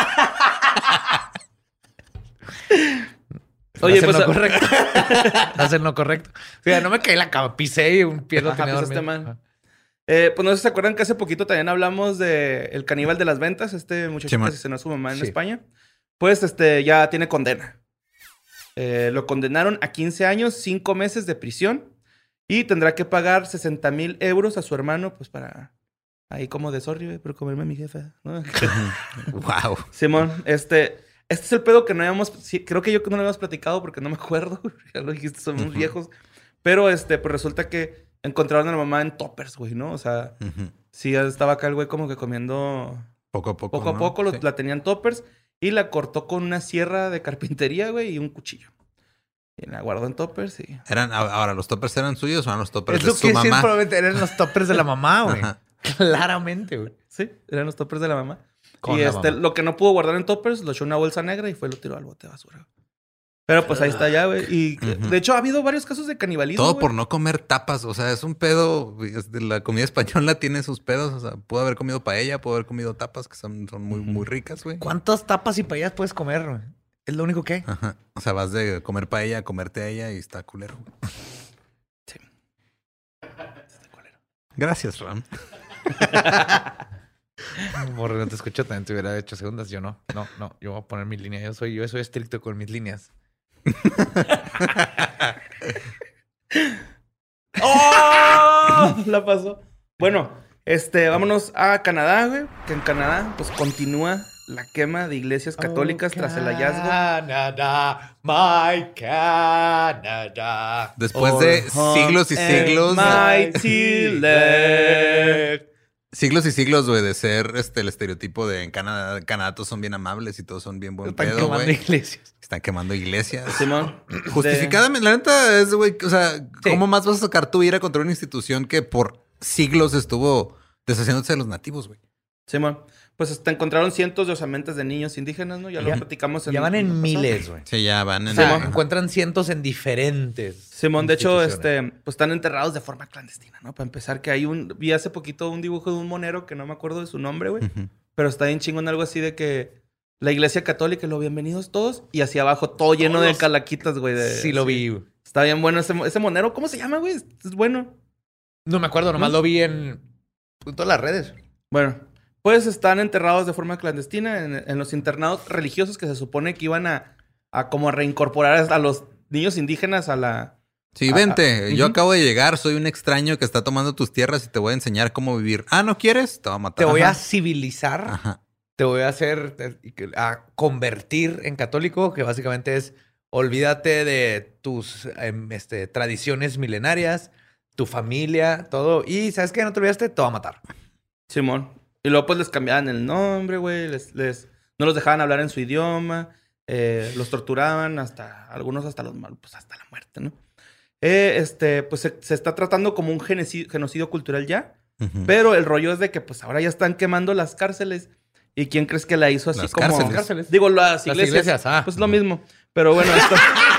Oye, Hacen pues... lo correcto. Hacen lo correcto. O sea, no me caí en la cama, pisé y un pie lo Ajá, tenía pisaste dormido. mal. Eh, pues no sé si se acuerdan que hace poquito también hablamos de El Caníbal de las Ventas, este muchacho Sí, que man. asesinó a su mamá en Sí. España. Pues este ya tiene condena. Eh, lo condenaron a quince años, cinco meses de prisión y tendrá que pagar sesenta mil euros a su hermano, pues para ahí como de sorry, güey, por comerme a mi jefa, ¿no? Wow. Simón, este, este es el pedo que no habíamos, sí, creo que yo que no lo habíamos platicado porque no me acuerdo, ya lo dijiste, somos Ujú. viejos, pero este, pues resulta que encontraron a la mamá en toppers, güey, ¿no? O sea, Ujú. sí estaba acá el güey como que comiendo Poco a poco. poco a ¿no? poco, lo- Sí. la tenían toppers y la cortó con una sierra de carpintería, güey, y un cuchillo. Y la guardó en toppers y... Eran, a- ahora, ¿los toppers eran suyos o eran los toppers Es de lo su que mamá? sí, probablemente eran los toppers de la mamá, güey. Ajá. Claramente, güey. Sí, eran los toppers de la mamá. Con y la este, mamá. lo que no pudo guardar en toppers, lo echó en una bolsa negra y fue lo tiró al bote de basura. Pero pues ahí está ya, güey. Y Ujú. de hecho ha habido varios casos de canibalismo. Todo güey. por no comer tapas. O sea, es un pedo. güey, es de La comida española tiene sus pedos. O sea, pudo haber comido paella, pudo haber comido tapas que son, son muy, muy ricas, güey. ¿Cuántas tapas y paellas puedes comer, güey? Es lo único que hay. Ajá. O sea, vas de comer paella a comerte a ella y está culero. güey. Sí. Gracias, Ram. Borre, no te escucho, también te hubiera hecho segundas. Yo no. No, no. Yo voy a poner mi línea. Yo soy, yo soy estricto con mis líneas. ¡Oh! La pasó. Bueno, este, vámonos a Canadá, güey. Que en Canadá, pues continúa la quema de iglesias católicas tras el hallazgo. Canadá, my Canadá. Después de siglos y siglos. Mighty land. Siglos y siglos, güey, de ser este el estereotipo de en Canadá, Canadá todos son bien amables y todos son bien buen Están pedo, quemando güey. iglesias. Están quemando iglesias. Simón. Justificadamente, la neta es, güey, o sea, Sí. ¿cómo más vas a sacar tu ira contra una institución que por siglos estuvo deshaciéndose de los nativos, güey? De- Simón. Pues te encontraron cientos de osamentas de niños indígenas, ¿no? Ya lo Ya- platicamos en Ya van el en pasado. miles, güey. Sí, ya van O en... sea, Ajá. encuentran cientos en diferentes. Simón, de hecho, instituciones. este, pues están enterrados de forma clandestina, ¿no? Para empezar, que hay un... Vi hace poquito un dibujo de un monero que no me acuerdo de su nombre, güey. Ujú. Pero está bien chingón algo así de que la iglesia católica, lo bienvenidos todos. Y hacia abajo todo lleno de Todos. calaquitas, güey. de- Sí lo vi, güey. Está bien bueno ese, ese monero. ¿Cómo se llama, güey? Es, es bueno. No me acuerdo, nomás lo vi en, en todas las redes. Bueno, pues están enterrados de forma clandestina en, en los internados religiosos que se supone que iban a, a como a reincorporar a los niños indígenas a la... Sí, Ah, vente. ah, Yo ujú. acabo de llegar. Soy un extraño que está tomando tus tierras y te voy a enseñar cómo vivir. Ah, ¿no quieres? Te voy a matar. Te voy a Ajá. civilizar. Ajá. Te voy a hacer, a convertir en católico, que básicamente es olvídate de tus em, este, tradiciones milenarias, tu familia, todo. Y ¿sabes qué? No te olvidaste, te va a matar. Simón. Y luego pues les cambiaban el nombre, güey. Les, les, no los dejaban hablar en su idioma. eh, los torturaban hasta... Algunos hasta los mal, pues hasta la muerte, ¿no? Eh, este, pues se, se está tratando como un genocidio, genocidio cultural ya. Ujú. Pero el rollo es de que pues ahora ya están quemando las cárceles. ¿Y quién crees que la hizo así Las como... cárceles. Cárceles. Digo, las Las iglesias. iglesias, ah. Pues lo mismo. Pero bueno, esto...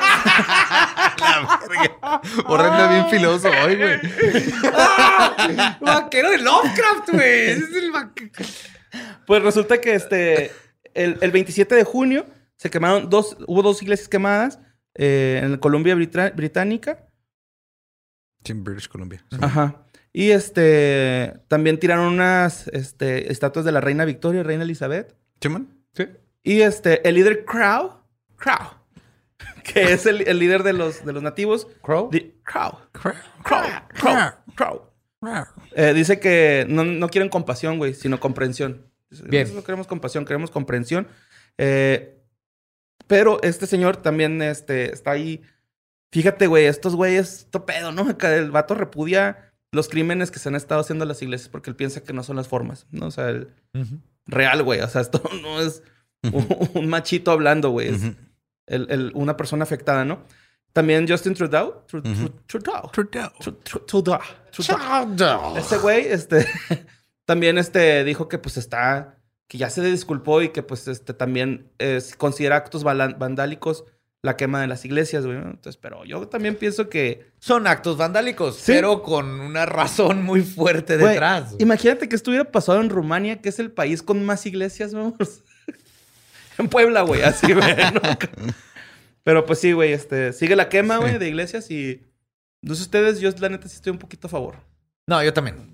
La verga. Horrenda bien filoso hoy, güey. Vaquero de Lovecraft, güey. Ese es el vaque- Pues resulta que este... El, el veintisiete de junio se quemaron dos... Hubo dos iglesias quemadas eh, en Columbia Brita- Británica. Sí, en British Columbia. Ajá. Y este... También tiraron unas este, estatuas de la reina Victoria y reina Elizabeth. ¿Chimón? Sí. Y este... El líder Crow... Crow. Que es el, el líder de los, de los nativos. Crow. Di- Crow. Crow. Crow. Crow. Eh, dice que no, no quieren compasión, güey, sino comprensión. Dice, Bien. Nosotros no queremos compasión, queremos comprensión. Eh, pero este señor también este, está ahí. Fíjate, güey, estos güeyes, esto pedo, ¿no? Acá el vato repudia los crímenes que se han estado haciendo en las iglesias porque él piensa que no son las formas, ¿no? O sea, el Ujú. real, güey. O sea, esto no es un, un machito hablando, güey. Es Ujú. el- el- una persona afectada, ¿no? También Justin Trudeau. Tru- Ujú. Tru- Trudeau. Trudeau. Tru- Tru- Trudeau. Trudeau. Ese güey, este, también este, dijo que pues está, que ya se disculpó y que pues este también eh, considera actos vala- vandálicos la quema de las iglesias, güey, ¿no? Entonces, pero yo también pienso que... Son actos vandálicos, Sí. pero con una razón muy fuerte güey, detrás. imagínate que esto hubiera pasado en Rumania, que es el país con más iglesias, vamos. En Puebla, güey, así, güey, ¿no? Pero pues sí, güey, este, sigue la quema, güey, de iglesias y... No sé ustedes, yo la neta sí estoy un poquito a favor. No, yo también.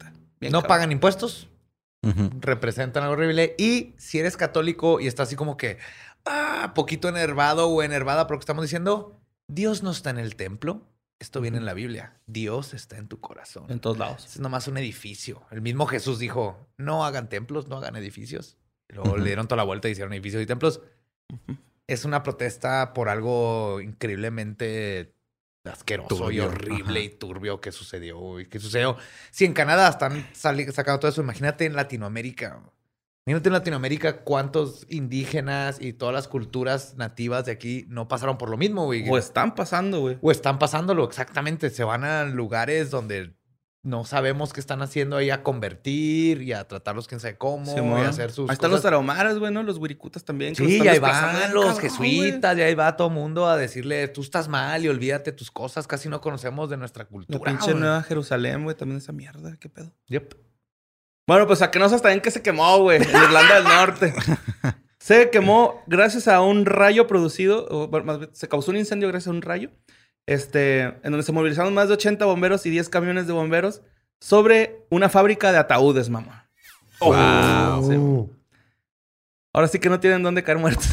Bien no cabrón. pagan impuestos, Ujú. representan algo horrible. Y si eres católico y estás así como que, ah, poquito enervado o enervada por lo que estamos diciendo, Dios no está en el templo. Esto viene en la Biblia. Dios está en tu corazón. En todos lados. Es nomás un edificio. El mismo Jesús dijo, no hagan templos, no hagan edificios. Y luego Ujú. le dieron toda la vuelta y hicieron edificios y templos. Es una protesta por algo increíblemente asqueroso y Turbio, horrible ajá. y turbio que sucedió. Y que sucedió. Si en Canadá están sali- sacando todo eso, imagínate en Latinoamérica. Imagínate en Latinoamérica cuántos indígenas y todas las culturas nativas de aquí no pasaron por lo mismo, güey. O están pasando, güey. O están pasándolo, exactamente. Se van a lugares donde no sabemos qué están haciendo ahí a convertir y a tratarlos quién sabe cómo Simón. y a hacer sus Ahí están cosas. los tarahumaras, güey, ¿no? Los huiricutas también. que los Sí, están y ahí desplazando van bien los cabrón, jesuitas, y ahí va todo el mundo a decirle, tú estás mal y olvídate tus cosas, casi no conocemos de nuestra güey. cultura. La pinche güey. Nueva Jerusalén, güey, también esa mierda. ¿Qué pedo? Yep. Bueno, pues a que no sabes también que se quemó, güey, en Irlanda del Norte. Se quemó gracias a un rayo producido, o bueno, más bien, se causó un incendio gracias a un rayo, este, en donde se movilizaron más de ochenta bomberos y diez camiones de bomberos sobre una fábrica de ataúdes, mamá. Wow. Sí. Ahora sí que no tienen dónde caer muertos.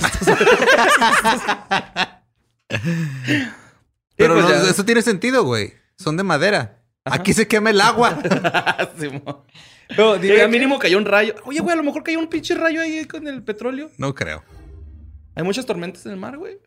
Pero pues no, ya. eso tiene sentido, güey. Son de madera. Ajá. Aquí se quema el agua. Simón. Pero dime Que que- mínimo cayó un rayo. Oye, güey, a lo mejor cayó un pinche rayo ahí con el petróleo. No creo. Hay muchas tormentas en el mar, güey.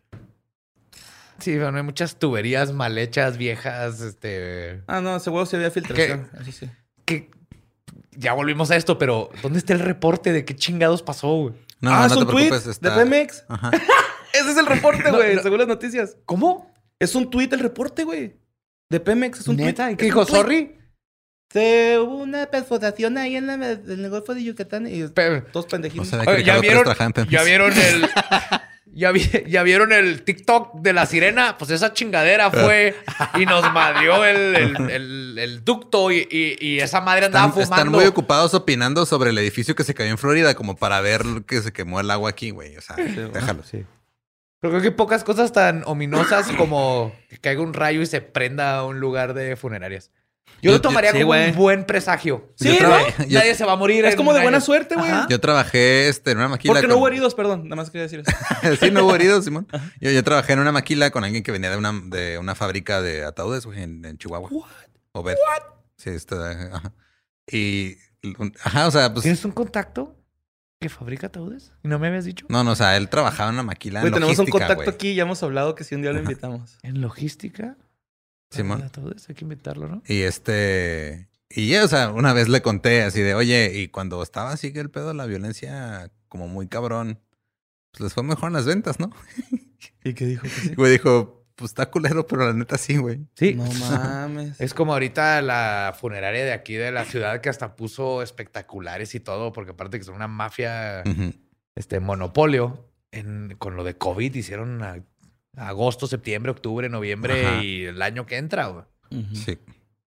Sí, bueno, hay muchas tuberías mal hechas, viejas, este... Ah, no, seguro sí había filtración. Eso sí. que ya volvimos a esto, pero ¿dónde está el reporte de qué chingados pasó, güey? No, ah, no es te un tweet preocupes. Está... de Pemex. Ajá. Ese es el reporte, No, güey, no. según las noticias. ¿Cómo? Es un tweet el reporte, güey. De Pemex. Es un ¿Neta? tweet. ¿Y qué Es dijo? un tweet. ¿Sorry? Se hubo una perforación ahí en, la- en el Golfo de Yucatán y Pero- todos pendejitos. No sabía que Oye, ¿ya Ricardo Pérez vieron, trabajaba en Pemex. ¿Ya vieron el... ¿Ya, vi- ¿Ya vieron el TikTok de la sirena? Pues esa chingadera fue y nos madrió el, el, el- el ducto y, y- y esa madre andaba Están, fumando. están muy ocupados opinando sobre el edificio que se cayó en Florida como para ver que se quemó el agua aquí, güey. O sea, déjalo. Sí. Pero creo que pocas cosas tan ominosas como que caiga un rayo y se prenda a un lugar de funerarias. Yo, Yo- lo tomaría yo- sí, como güey. un buen presagio. Sí, Yo ¿no? trabajé- yo- Nadie se va a morir. Es en como de buena años. suerte, güey. Ajá. Yo trabajé este, en una maquila. Porque no con- hubo heridos, perdón. Nada más quería decir eso. Sí, no hubo heridos, Simón. Yo, yo trabajé en una maquila con alguien que venía de una, de una fábrica de ataúdes, güey, en, en Chihuahua. Obed. Sí, está. Ajá. Y. Ajá, o sea, pues. ¿Tienes un contacto que fabrica ataúdes? ¿Y no me habías dicho? No, no, o sea, él trabajaba en una maquila. Güey, en tenemos un logística, contacto güey. aquí y ya hemos hablado que si un día lo Ajá. invitamos. ¿En logística? Simón. ¿De ataúdes? Hay que invitarlo, ¿no? Y este. Y ya, o sea, una vez le conté así de, oye, y cuando estaba así que el pedo de la violencia, como muy cabrón, pues les fue mejor en las ventas, ¿no? ¿Y qué dijo? Que sí? Y güey dijo, pues está culero, pero la neta sí, güey. Sí. No mames. Es como ahorita la funeraria de aquí de la ciudad que hasta puso espectaculares y todo, porque aparte que son una mafia, Ujú. este monopolio, en, con lo de COVID hicieron a- agosto, septiembre, octubre, noviembre Ajá. y el año que entra, güey. Ujú. Sí.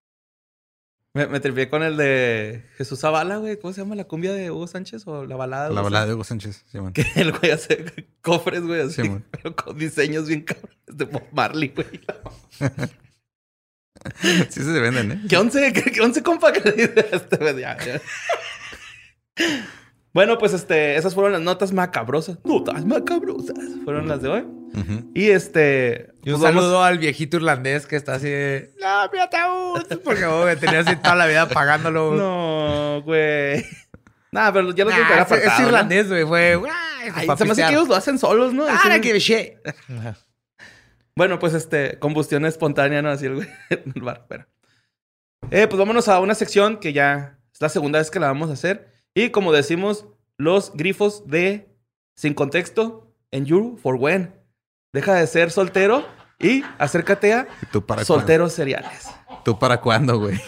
Me, me tripié con el de Jesús Zavala, güey. ¿Cómo se llama? ¿La cumbia de Hugo Sánchez o la balada? de La Hugo balada Sánchez? de Hugo Sánchez, Simón. Que el güey hace cofres, güey, así. Sí, man. pero con diseños bien cabrones de Bob Marley, güey. Sí se venden, ¿eh? ¿Qué once? ¿Qué, qué once, compa? Que le dice este, güey, ya, ya. Bueno, pues este, esas fueron las notas macabrosas. Notas macabrosas. Fueron las de hoy. Ujú. Y este. Y un pues vamos- saludo al viejito irlandés que está así de... ¡No, mi ataúd! Porque güey, tenía así toda la vida pagándolo. güey. No, güey. Nah, pero ya lo tengo que Nah, haber es, es apartado, ¿no? irlandés, güey. Fue... Ay, se me hace que ellos lo hacen solos, ¿no? Ah, Así- no give a shit. Bueno, pues este, combustión espontánea, ¿no? Así el güey en el bar. Bueno. Eh, pues vámonos a una sección que ya es la segunda vez que la vamos a hacer. Y como decimos, los grifos de Sin Contexto en You for When. Deja de ser soltero y acércate a ¿Y tú para solteros seriales. cuándo? ¿Tú para cuándo, güey?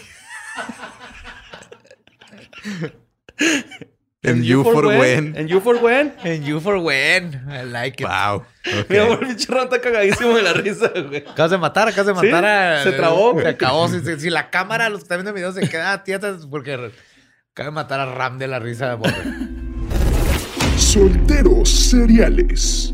En You for When. En You for When. And you for when. I like it. Wow. Ok. Mi amor, el pinche rato está cagadísimo de la risa, güey. Acabas de matar, acabas de Sí, matar a... se trabó. Se acabó. Si, si- si la cámara, los que están viendo videos, se queda tieta es porque acaba de matar a Ram de la risa. Por... Solteros seriales.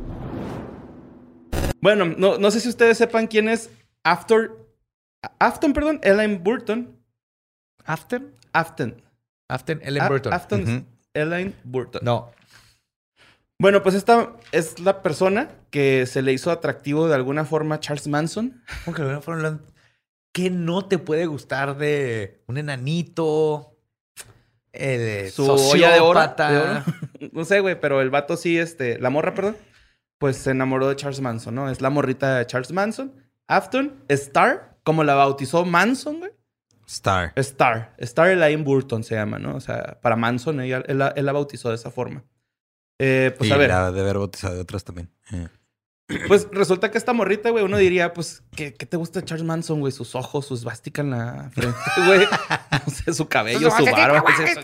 Bueno, no, no sé si ustedes sepan quién es Afton, Afton, perdón, Ellen Burton. ¿Afton? Afton. Afton Ellen A- Burton. Afton Ujú. Elaine Burton. No. Bueno, pues esta es la persona que se le hizo atractivo de alguna forma a Charles Manson. ¿Cómo que de alguna forma lo- ¿Qué no te puede gustar de un enanito? El Su olla de oro. sociópata? de oro. No sé, güey, pero el vato sí, este, la morra, perdón, pues se enamoró de Charles Manson, ¿no? Es la morrita de Charles Manson. Afton, Star, como la bautizó Manson, güey. Star. Star. Star Elaine Burton se llama, ¿no? O sea, para Manson, ella, él, la, él la bautizó de esa forma. Eh, pues y a ver, la de haber bautizado de otras también. Eh. pues resulta que esta morrita, güey, uno diría, pues, ¿qué, qué te gusta de Charles Manson, güey? Sus ojos, su esvástica en la frente, güey. No sé, su cabello, su barba. pues, eso-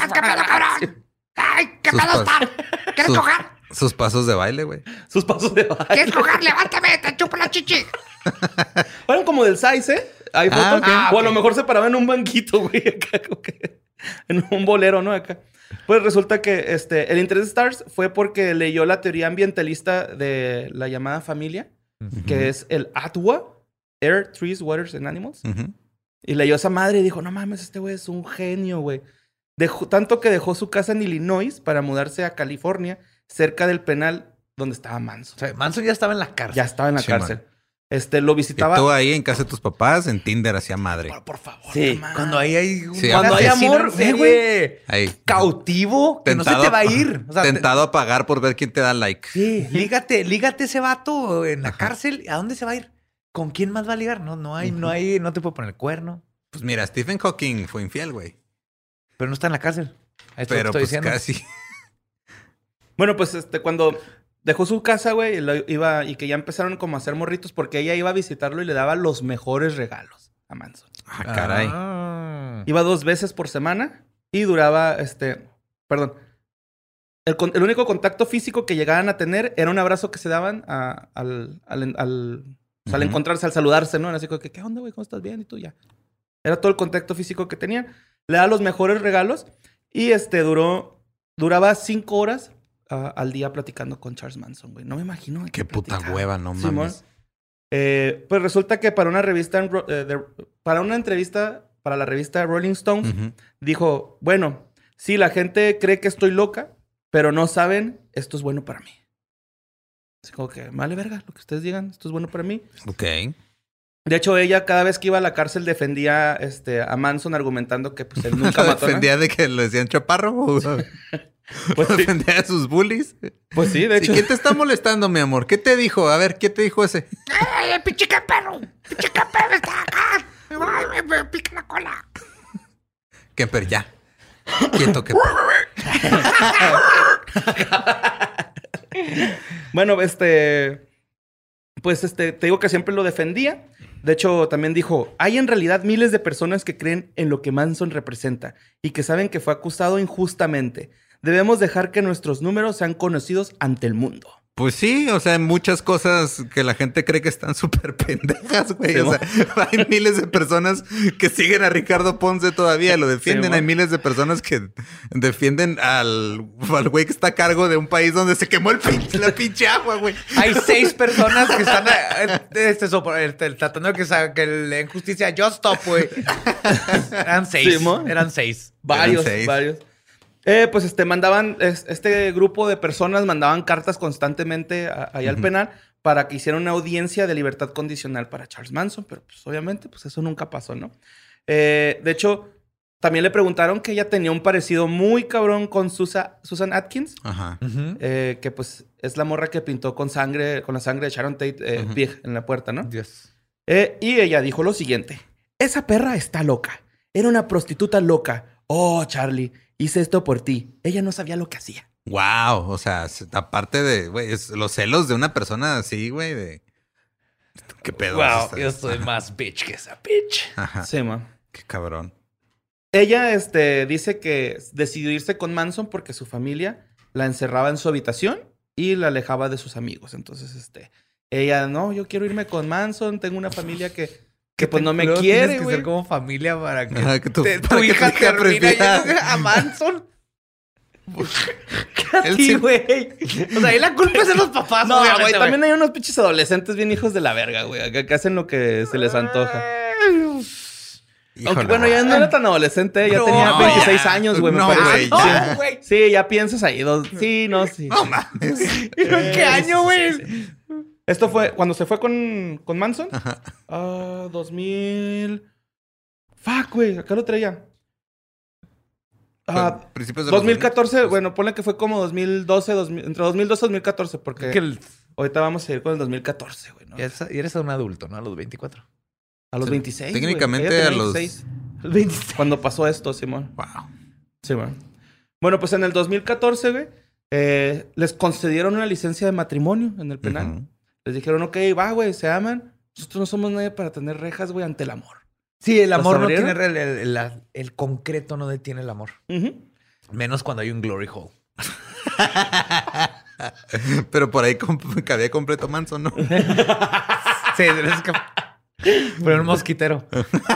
¡Ay, qué Sus pedo, pas- Star! ¿Quieres sus- coger? Sus pasos de baile, güey. Sus pasos de baile. ¿Quieres coger? ¡Levántame! ¡Te chupo la chichi! Fueron como del size, ¿eh? Hay fotos. Ah, ok. O a ok. lo mejor se paraba en un banquito, güey. Acá, como que- en un bolero, ¿no? Acá. Pues resulta que este, el interés de Stars fue porque leyó la teoría ambientalista de la llamada familia, que es el A T W A, Air, Trees, Waters and Animals. Ujú. Y leyó esa madre y dijo, no mames, este güey es un genio, güey. Dejó, tanto que dejó su casa en Illinois para mudarse a California, cerca del penal donde estaba Manson. O sea, Manson ya estaba en la cárcel. Ya estaba en la Sí, cárcel. man. Este, lo Y visitaba... tú ahí en casa de tus papás, en Tinder, hacía madre. Por, por favor. Sí. no mames. Cuando ahí hay un Sí, Cuando hay asesino amor, en serie güey. Ahí. cautivo que no se te va a ir. O sea, te- Tentado a pagar por ver quién te da like. Sí, lígate, lígate ese vato en la cárcel. ¿A dónde se va a ir? ¿Con quién más va a ligar? No, no hay, no hay, no te puede poner el cuerno. Pues mira, Stephen Hawking fue infiel, güey. Pero no está en la cárcel. Esto Pero estoy pues diciendo. casi. Bueno, pues este, cuando dejó su casa, güey, y lo iba, y que ya empezaron como a hacer morritos, porque ella iba a visitarlo y le daba los mejores regalos a Manson. Ah, caray. Ah. Iba dos veces por semana y duraba, este, perdón. El, con- el único contacto físico que llegaban a tener era un abrazo que se daban a- al, al, al, o sea, al Ujú. encontrarse, al saludarse, ¿no? Era así como que, ¿qué onda, güey? ¿Cómo estás? Bien, y tú ya. Era todo el contacto físico que tenían. Le daba los mejores regalos y este duró, duraba cinco horas ah, al día platicando con Charles Manson, güey. No me imagino. Qué puta platicaba. hueva, no Simón. mames. Eh, pues resulta que para una revista, en Ro- eh, de- para una entrevista para la revista Rolling Stones, Ujú. dijo, bueno, sí, la gente cree que estoy loca, pero no saben, esto es bueno para mí. Así como que, vale verga, lo que ustedes digan, esto es bueno para mí. Ok. De hecho, ella cada vez que iba a la cárcel defendía este, a Manson argumentando que pues él nunca mató a nadie. ¿Defendía de que le decían chaparro? ¿O Pues sí. defendía de sus bullies? Pues sí, de Sí, hecho. ¿quién te está molestando, mi amor? ¿Qué te dijo? A ver, ¿qué te dijo ese? ¡Ay, el pinche que perro! ¡Pinche que perro está acá! ¡Ay, me, me pica la cola! Kemper, ya. Quieto, Kemper. Bueno, este. Pues este, te digo que siempre lo defendía. De hecho, también dijo: hay en realidad miles de personas que creen en lo que Manson representa y que saben que fue acusado injustamente. Debemos dejar que nuestros números sean conocidos ante el mundo. Pues sí, o sea, hay muchas cosas que la gente cree que están súper pendejas, güey. Sí, o sea, hay miles de personas que siguen a Ricardo Ponce todavía, lo defienden. Sí, hay mo. miles de personas que defienden al al güey que está a cargo de un país donde se quemó el pinche, la pinche agua, güey. Hay seis personas que están eh, este, sopor- este, tratando de que, sa- que le den justicia a Just Stop, güey. Eran seis. Sí, mo. Eran seis. Varios, seis. varios. Eh, pues este, mandaban, es- este grupo de personas mandaban cartas constantemente a- allá al penal para que hicieran una audiencia de libertad condicional para Charles Manson, pero pues obviamente pues eso nunca pasó, ¿no? Eh, de hecho, también le preguntaron que ella tenía un parecido muy cabrón con Susa- Susan Atkins, Ajá. eh, que pues es la morra que pintó con sangre, con la sangre de Sharon Tate eh, Ujú. Pig en la puerta, ¿no? Dios. Eh, y ella dijo lo siguiente: esa perra está loca. Era una prostituta loca. Oh, Charlie, hice esto por ti. Ella no sabía lo que hacía. Wow, o sea, s- aparte de, güey, es los celos de una persona así, güey, de... ¿Qué pedo? Wow, es yo esta? soy más bitch que esa bitch. Ajá. Sí, ma. Qué cabrón. Ella este, dice que decidió irse con Manson porque su familia la encerraba en su habitación y la alejaba de sus amigos. Entonces, este, ella, no, yo quiero irme con Manson. Tengo una familia que, que pues no me Luego quiere, Tienes que güey. ser como familia para que, Ajá, que tu- te- para tu que tu hija hija termine prefiera- yendo a Manson. Él Sí, sí- güey. O sea, ahí la culpa es de los papás. No, obviamente, güey, también hay unos pinches adolescentes bien hijos de la verga, güey, que, que hacen lo que se les antoja. Híjole, Aunque bueno, ya no era tan adolescente, ya No, tenía veintiséis ya. años, güey, me No, parece. güey, Sí. ya. güey. Sí, ya piensas ahí. Dos... Sí, no, sí. No mames. ¿Pero en qué año, güey? Esto fue cuando se fue con, con Manson. Ah, dos mil... Fuck, güey, acá lo traía. Ah, Principios de los dos mil catorce, dos mil. bueno, ponle que fue como dos mil doce, dos mil, entre dos mil doce y dos mil catorce, porque Que el- ahorita vamos a ir con el dos mil catorce, güey, ¿no? y eres, y eres un adulto, ¿no? A los veinticuatro. A los Sí, veintiséis, técnicamente güey. Ella tenía a los- veintiséis, cuando pasó esto, Simón. Wow. Simón. Bueno, pues en el dos mil catorce, güey, eh, les concedieron una licencia de matrimonio en el penal. Ujú. Les dijeron, ok, va, güey, se aman. Nosotros no somos nadie para tener rejas, güey, ante el amor. Sí, el ¿Los amor no abrieron? tiene... El, el- el- la- el concreto no detiene el amor. Ujú. Menos cuando hay un glory hole. Pero por ahí comp- cabía completo Manson, ¿no? Sí, es que... Pero un mosquitero.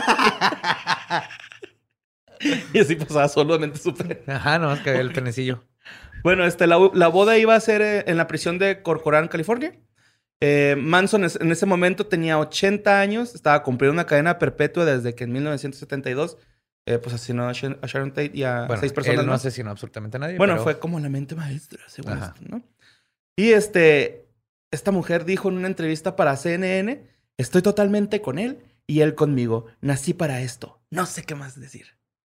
Y así pasaba solamente súper. Ajá, nomás que había el penecillo. Bueno, este, la, la boda iba a ser eh, en la prisión de Corcoran, California. Eh, Manson es- en ese momento tenía ochenta años, estaba cumpliendo una cadena perpetua desde que en mil novecientos setenta y dos eh, pues asesinó a, Sharon- a Sharon Tate y a Bueno, seis personas él no más. asesinó absolutamente a nadie. Bueno, pero- fue como la mente maestra, según Ajá. esto, ¿no? Y este, esta mujer dijo en una entrevista para C N N, estoy totalmente con él y él conmigo. Nací para esto. No sé qué más decir.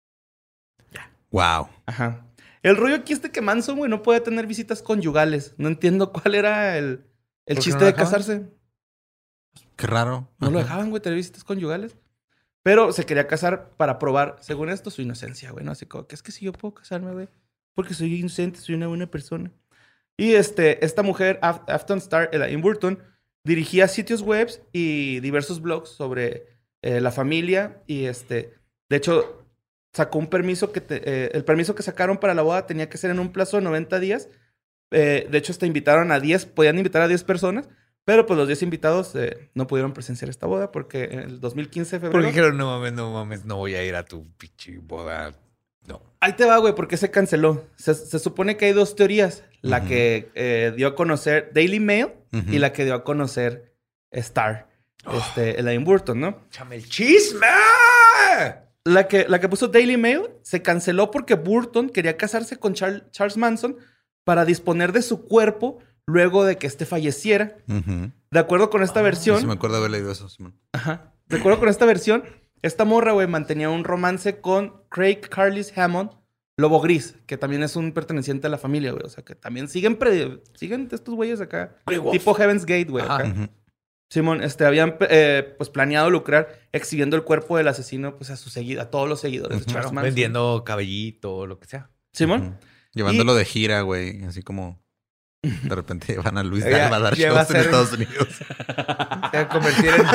Wow. Ajá. El rollo aquí es de que Manson, güey, no puede tener visitas conyugales. No entiendo cuál era el, el ¿Por qué chiste no lo de dejaban? casarse. Qué raro. No lo Ajá. dejaban, güey, tener visitas conyugales. Pero se quería casar para probar, según esto, su inocencia, güey, ¿no? Así como que es que si yo puedo casarme, güey, porque soy inocente, soy una buena persona. Y este, esta mujer, Af- Afton Star, Elaine Burton, dirigía sitios web y diversos blogs sobre eh, la familia. Y este, de hecho, sacó un permiso que te- eh, el permiso que sacaron para la boda tenía que ser en un plazo de noventa días. Eh, de hecho, hasta invitaron a diez, podían invitar a diez personas. Pero pues los diez invitados eh, no pudieron presenciar esta boda porque en el dos mil quince, febrero... Porque dijeron, no mames, no mames, no voy a ir a tu pinche boda. No. Ahí te va, güey, porque se canceló. Se, se supone que hay dos teorías. La Ujú. que eh, dio a conocer Daily Mail Ujú. y la que dio a conocer Star, este, Elaine Burton, ¿no? ¡Échame el chisme! La que, la que puso Daily Mail se canceló porque Burton quería casarse con Char- Charles Manson para disponer de su cuerpo luego de que este falleciera. Ujú. De acuerdo con esta versión... Sí me acuerdo de haber leído eso, Simón. Ajá. De acuerdo con esta versión, esta morra, güey, mantenía un romance con Craig Carlis Hammond, Lobo Gris, que también es un perteneciente a la familia, güey. O sea, que también siguen, pre- siguen estos güeyes acá. Grey Wolf. Tipo Heaven's Gate, güey. Ajá. acá. Ujú. Simón, este, habían eh, pues planeado lucrar exhibiendo el cuerpo del asesino pues a sus segui- a todos los seguidores de Ujú. Charles Claro, Manson. vendiendo cabellito, lo que sea. Simón. Ujú. Llevándolo de gira, güey. Así como de repente van a Luis Ya- Dalma a dar ya va a shows en ser- Estados Unidos. Se va a convertir en...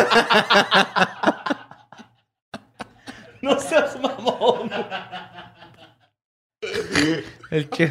No seas mamón. El, che-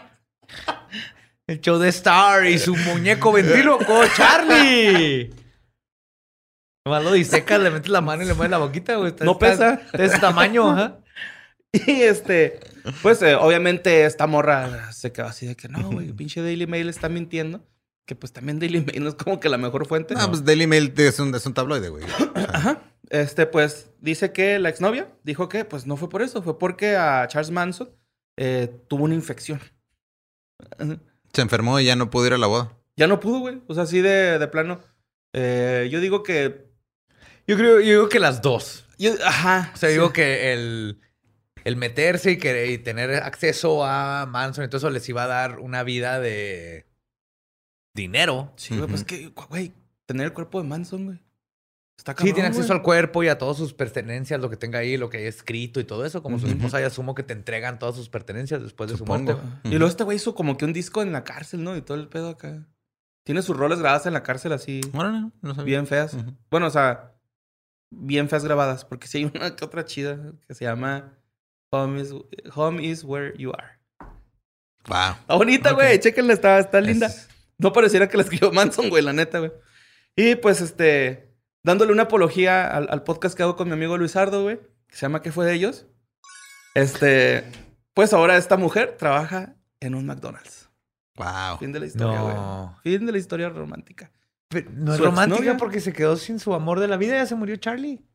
el show de Star y su muñeco ventríloco, Charlie. Nomás lo disecas, le metes la mano y le mueves la boquita, güey. Está- No está- pesa. está de ese tamaño, ajá. Y este, pues eh, obviamente esta morra se quedó así de que no, güey, pinche Daily Mail está mintiendo. Que pues también Daily Mail no es como que la mejor fuente. No, pues Daily Mail es un, es un tabloide, güey. Ajá. Este, pues, dice que la exnovia dijo que, pues, no fue por eso. Fue porque a Charles Manson eh, tuvo una infección. Se enfermó y ya no pudo ir a la boda. Ya no pudo, güey. O sea, así de, de plano. Eh, yo digo que... Yo creo, yo digo que las dos. yo- ajá. O sea, sí. digo que el, el meterse y, que, y tener acceso a Manson y todo eso les iba a dar una vida de dinero. Sí, güey, pues Ujú. que, güey, tener el cuerpo de Manson, güey. Está Sí, cabrón, tiene acceso güey. al cuerpo y a todas sus pertenencias, lo que tenga ahí, lo que haya escrito y todo eso. Como su Ujú. esposa, y asumo que te entregan todas sus pertenencias después de Supongo. su muerte. Y luego este güey hizo como que un disco en la cárcel, ¿no? Y todo el pedo acá. Tiene sus roles grabadas en la cárcel así, Órale, no, no sabía. bien feas. Ujú. Bueno, o sea, bien feas grabadas. Porque sí hay una que otra chida que se llama Home is, Home is Where You Are. Wow. Está bonita, Ok. güey. Chéquenla, está, está linda. Es- No pareciera que la escribió Manson, güey, la neta, güey. Y pues, este, dándole una apología al, al podcast que hago con mi amigo Luisardo, güey, que se llama ¿Qué fue de ellos? Este, pues ahora esta mujer trabaja en un McDonald's. Wow. Fin de la historia, güey. No. Fin de la historia romántica. Pero no es Su romántica exnovia. porque se quedó sin su amor de la vida. Ya se murió Charlie.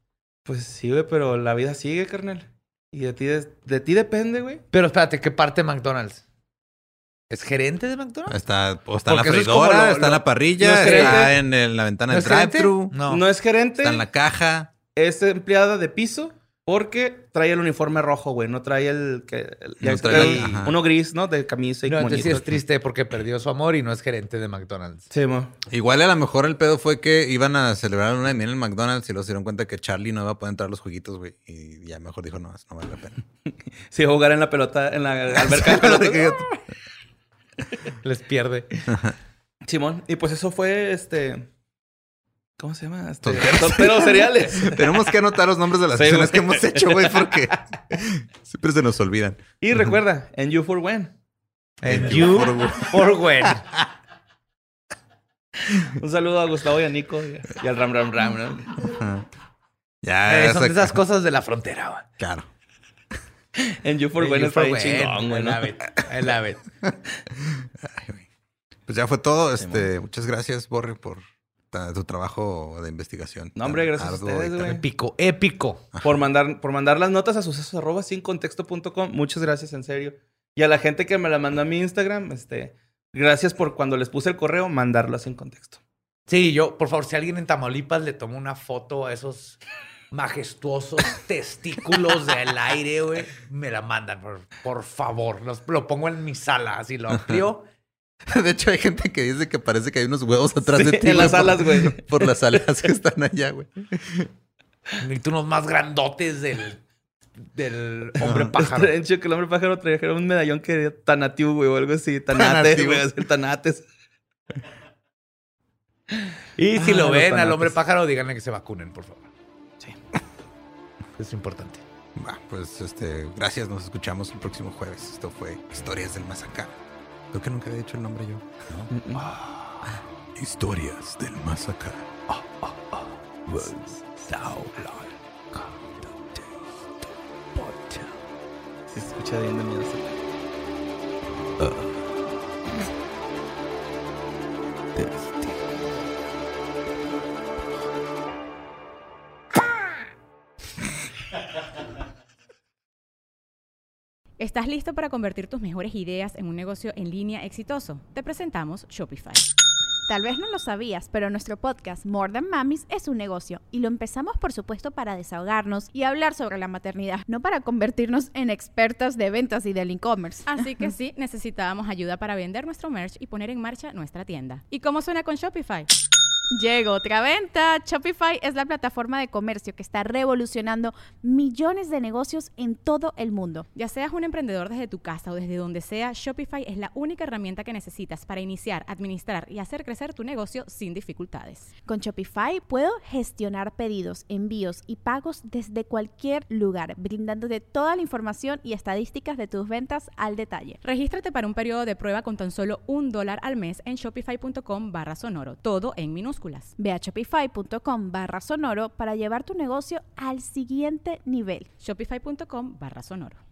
Pues sí, güey, pero la vida sigue, carnal. Y de ti, de, de ti depende, güey. Pero espérate, ¿qué parte de McDonald's? ¿Es gerente de McDonald's? Está, o está en la Porque eso es como freidora, lo- está en lo- la parrilla, ¿no es gerente? está en el- la ventana ¿No del es gerente? drive-thru, No. No es gerente, está en la caja. es empleada de piso porque trae el uniforme rojo, güey. No trae el... que el- ya No es trae que- el- ajá. uno gris, ¿no? De camisa y No, entonces sí moñito. es triste porque perdió su amor y no es gerente de McDonald's. Sí, mo. Igual a lo mejor el pedo fue que iban a celebrar la luna de miel en el McDonald's y luego se dieron cuenta que Charlie no iba a poder entrar a los jueguitos, güey. Y ya mejor dijo, no, eso no vale la pena. Sí, jugar en la pelota, en la alberca de pelotas. Les pierde. Simón. Y pues eso fue, este... ¿Cómo se llama? Este, Tonteros. Torpedos cereales. Tenemos que anotar los nombres de las Sí, acciones güey. que hemos hecho, güey, porque siempre se nos olvidan. Y recuerda, en You for When. And you for when. Un saludo a Gustavo y a Nico y, y al Ram Ram Ram, ¿no? Ajá. Ya, Eh, son de esa- esas cosas de la frontera, güey. Claro. En You for And When you está for bien when. chingón, güey, I ¿no? love it. I love it. Ay, güey. Pues ya fue todo. Este, muchas gracias, Borre, por ta- tu trabajo de investigación. No, hombre, tan gracias a arduo ustedes, y tan- güey. Épico, épico. Por mandar, por mandar las notas a sucesos arroba sin contexto punto com. Muchas gracias, en serio. Y a la gente que me la mandó a mi Instagram, este, gracias por cuando les puse el correo, mandarlo sin contexto. Sí, yo, por favor, si alguien en Tamaulipas le toma una foto a esos majestuosos testículos del aire, güey, me la mandan, por, por favor. Los- lo pongo en mi sala, así lo amplío. De hecho, hay gente que dice que parece que hay unos huevos atrás Sí, de ti. en las por- alas, güey. Por las alas que están allá, güey. Necesito unos más grandotes del, del hombre pájaro. Estaría bien chido que el hombre pájaro trajera un medallón que era Tanatiu, güey, o algo así. Tanate, Tanatiu. güey, así, Tanates. Y si Ah, lo los ven al tanates. hombre pájaro, díganle que se vacunen, por favor. Sí. Es importante. Va, pues, este, gracias. Nos escuchamos el próximo jueves. Esto fue Historias del Más Acá. Creo que nunca había dicho el nombre yo. Historias del Más Acá. Se escucha bien de miedo. ¿Estás listo para convertir tus mejores ideas en un negocio en línea exitoso? Te presentamos Shopify. Tal vez no lo sabías, pero nuestro podcast More Than Mamis es un negocio y lo empezamos por supuesto para desahogarnos y hablar sobre la maternidad, no para convertirnos en expertas de ventas y del e-commerce. Así que sí, necesitábamos ayuda para vender nuestro merch y poner en marcha nuestra tienda. ¿Y cómo suena con Shopify? Llegó otra venta. Shopify es la plataforma de comercio que está revolucionando millones de negocios en todo el mundo. Ya seas un emprendedor desde tu casa o desde donde sea, Shopify es la única herramienta que necesitas para iniciar, administrar y hacer crecer tu negocio sin dificultades. Con Shopify puedo gestionar pedidos, envíos y pagos desde cualquier lugar, brindándote toda la información y estadísticas de tus ventas al detalle. Regístrate para un periodo de prueba con tan solo un dólar al mes en shopify.com barra sonoro, todo en minúsculas. Ve a shopify.com barra sonoro para llevar tu negocio al siguiente nivel. Shopify.com barra sonoro.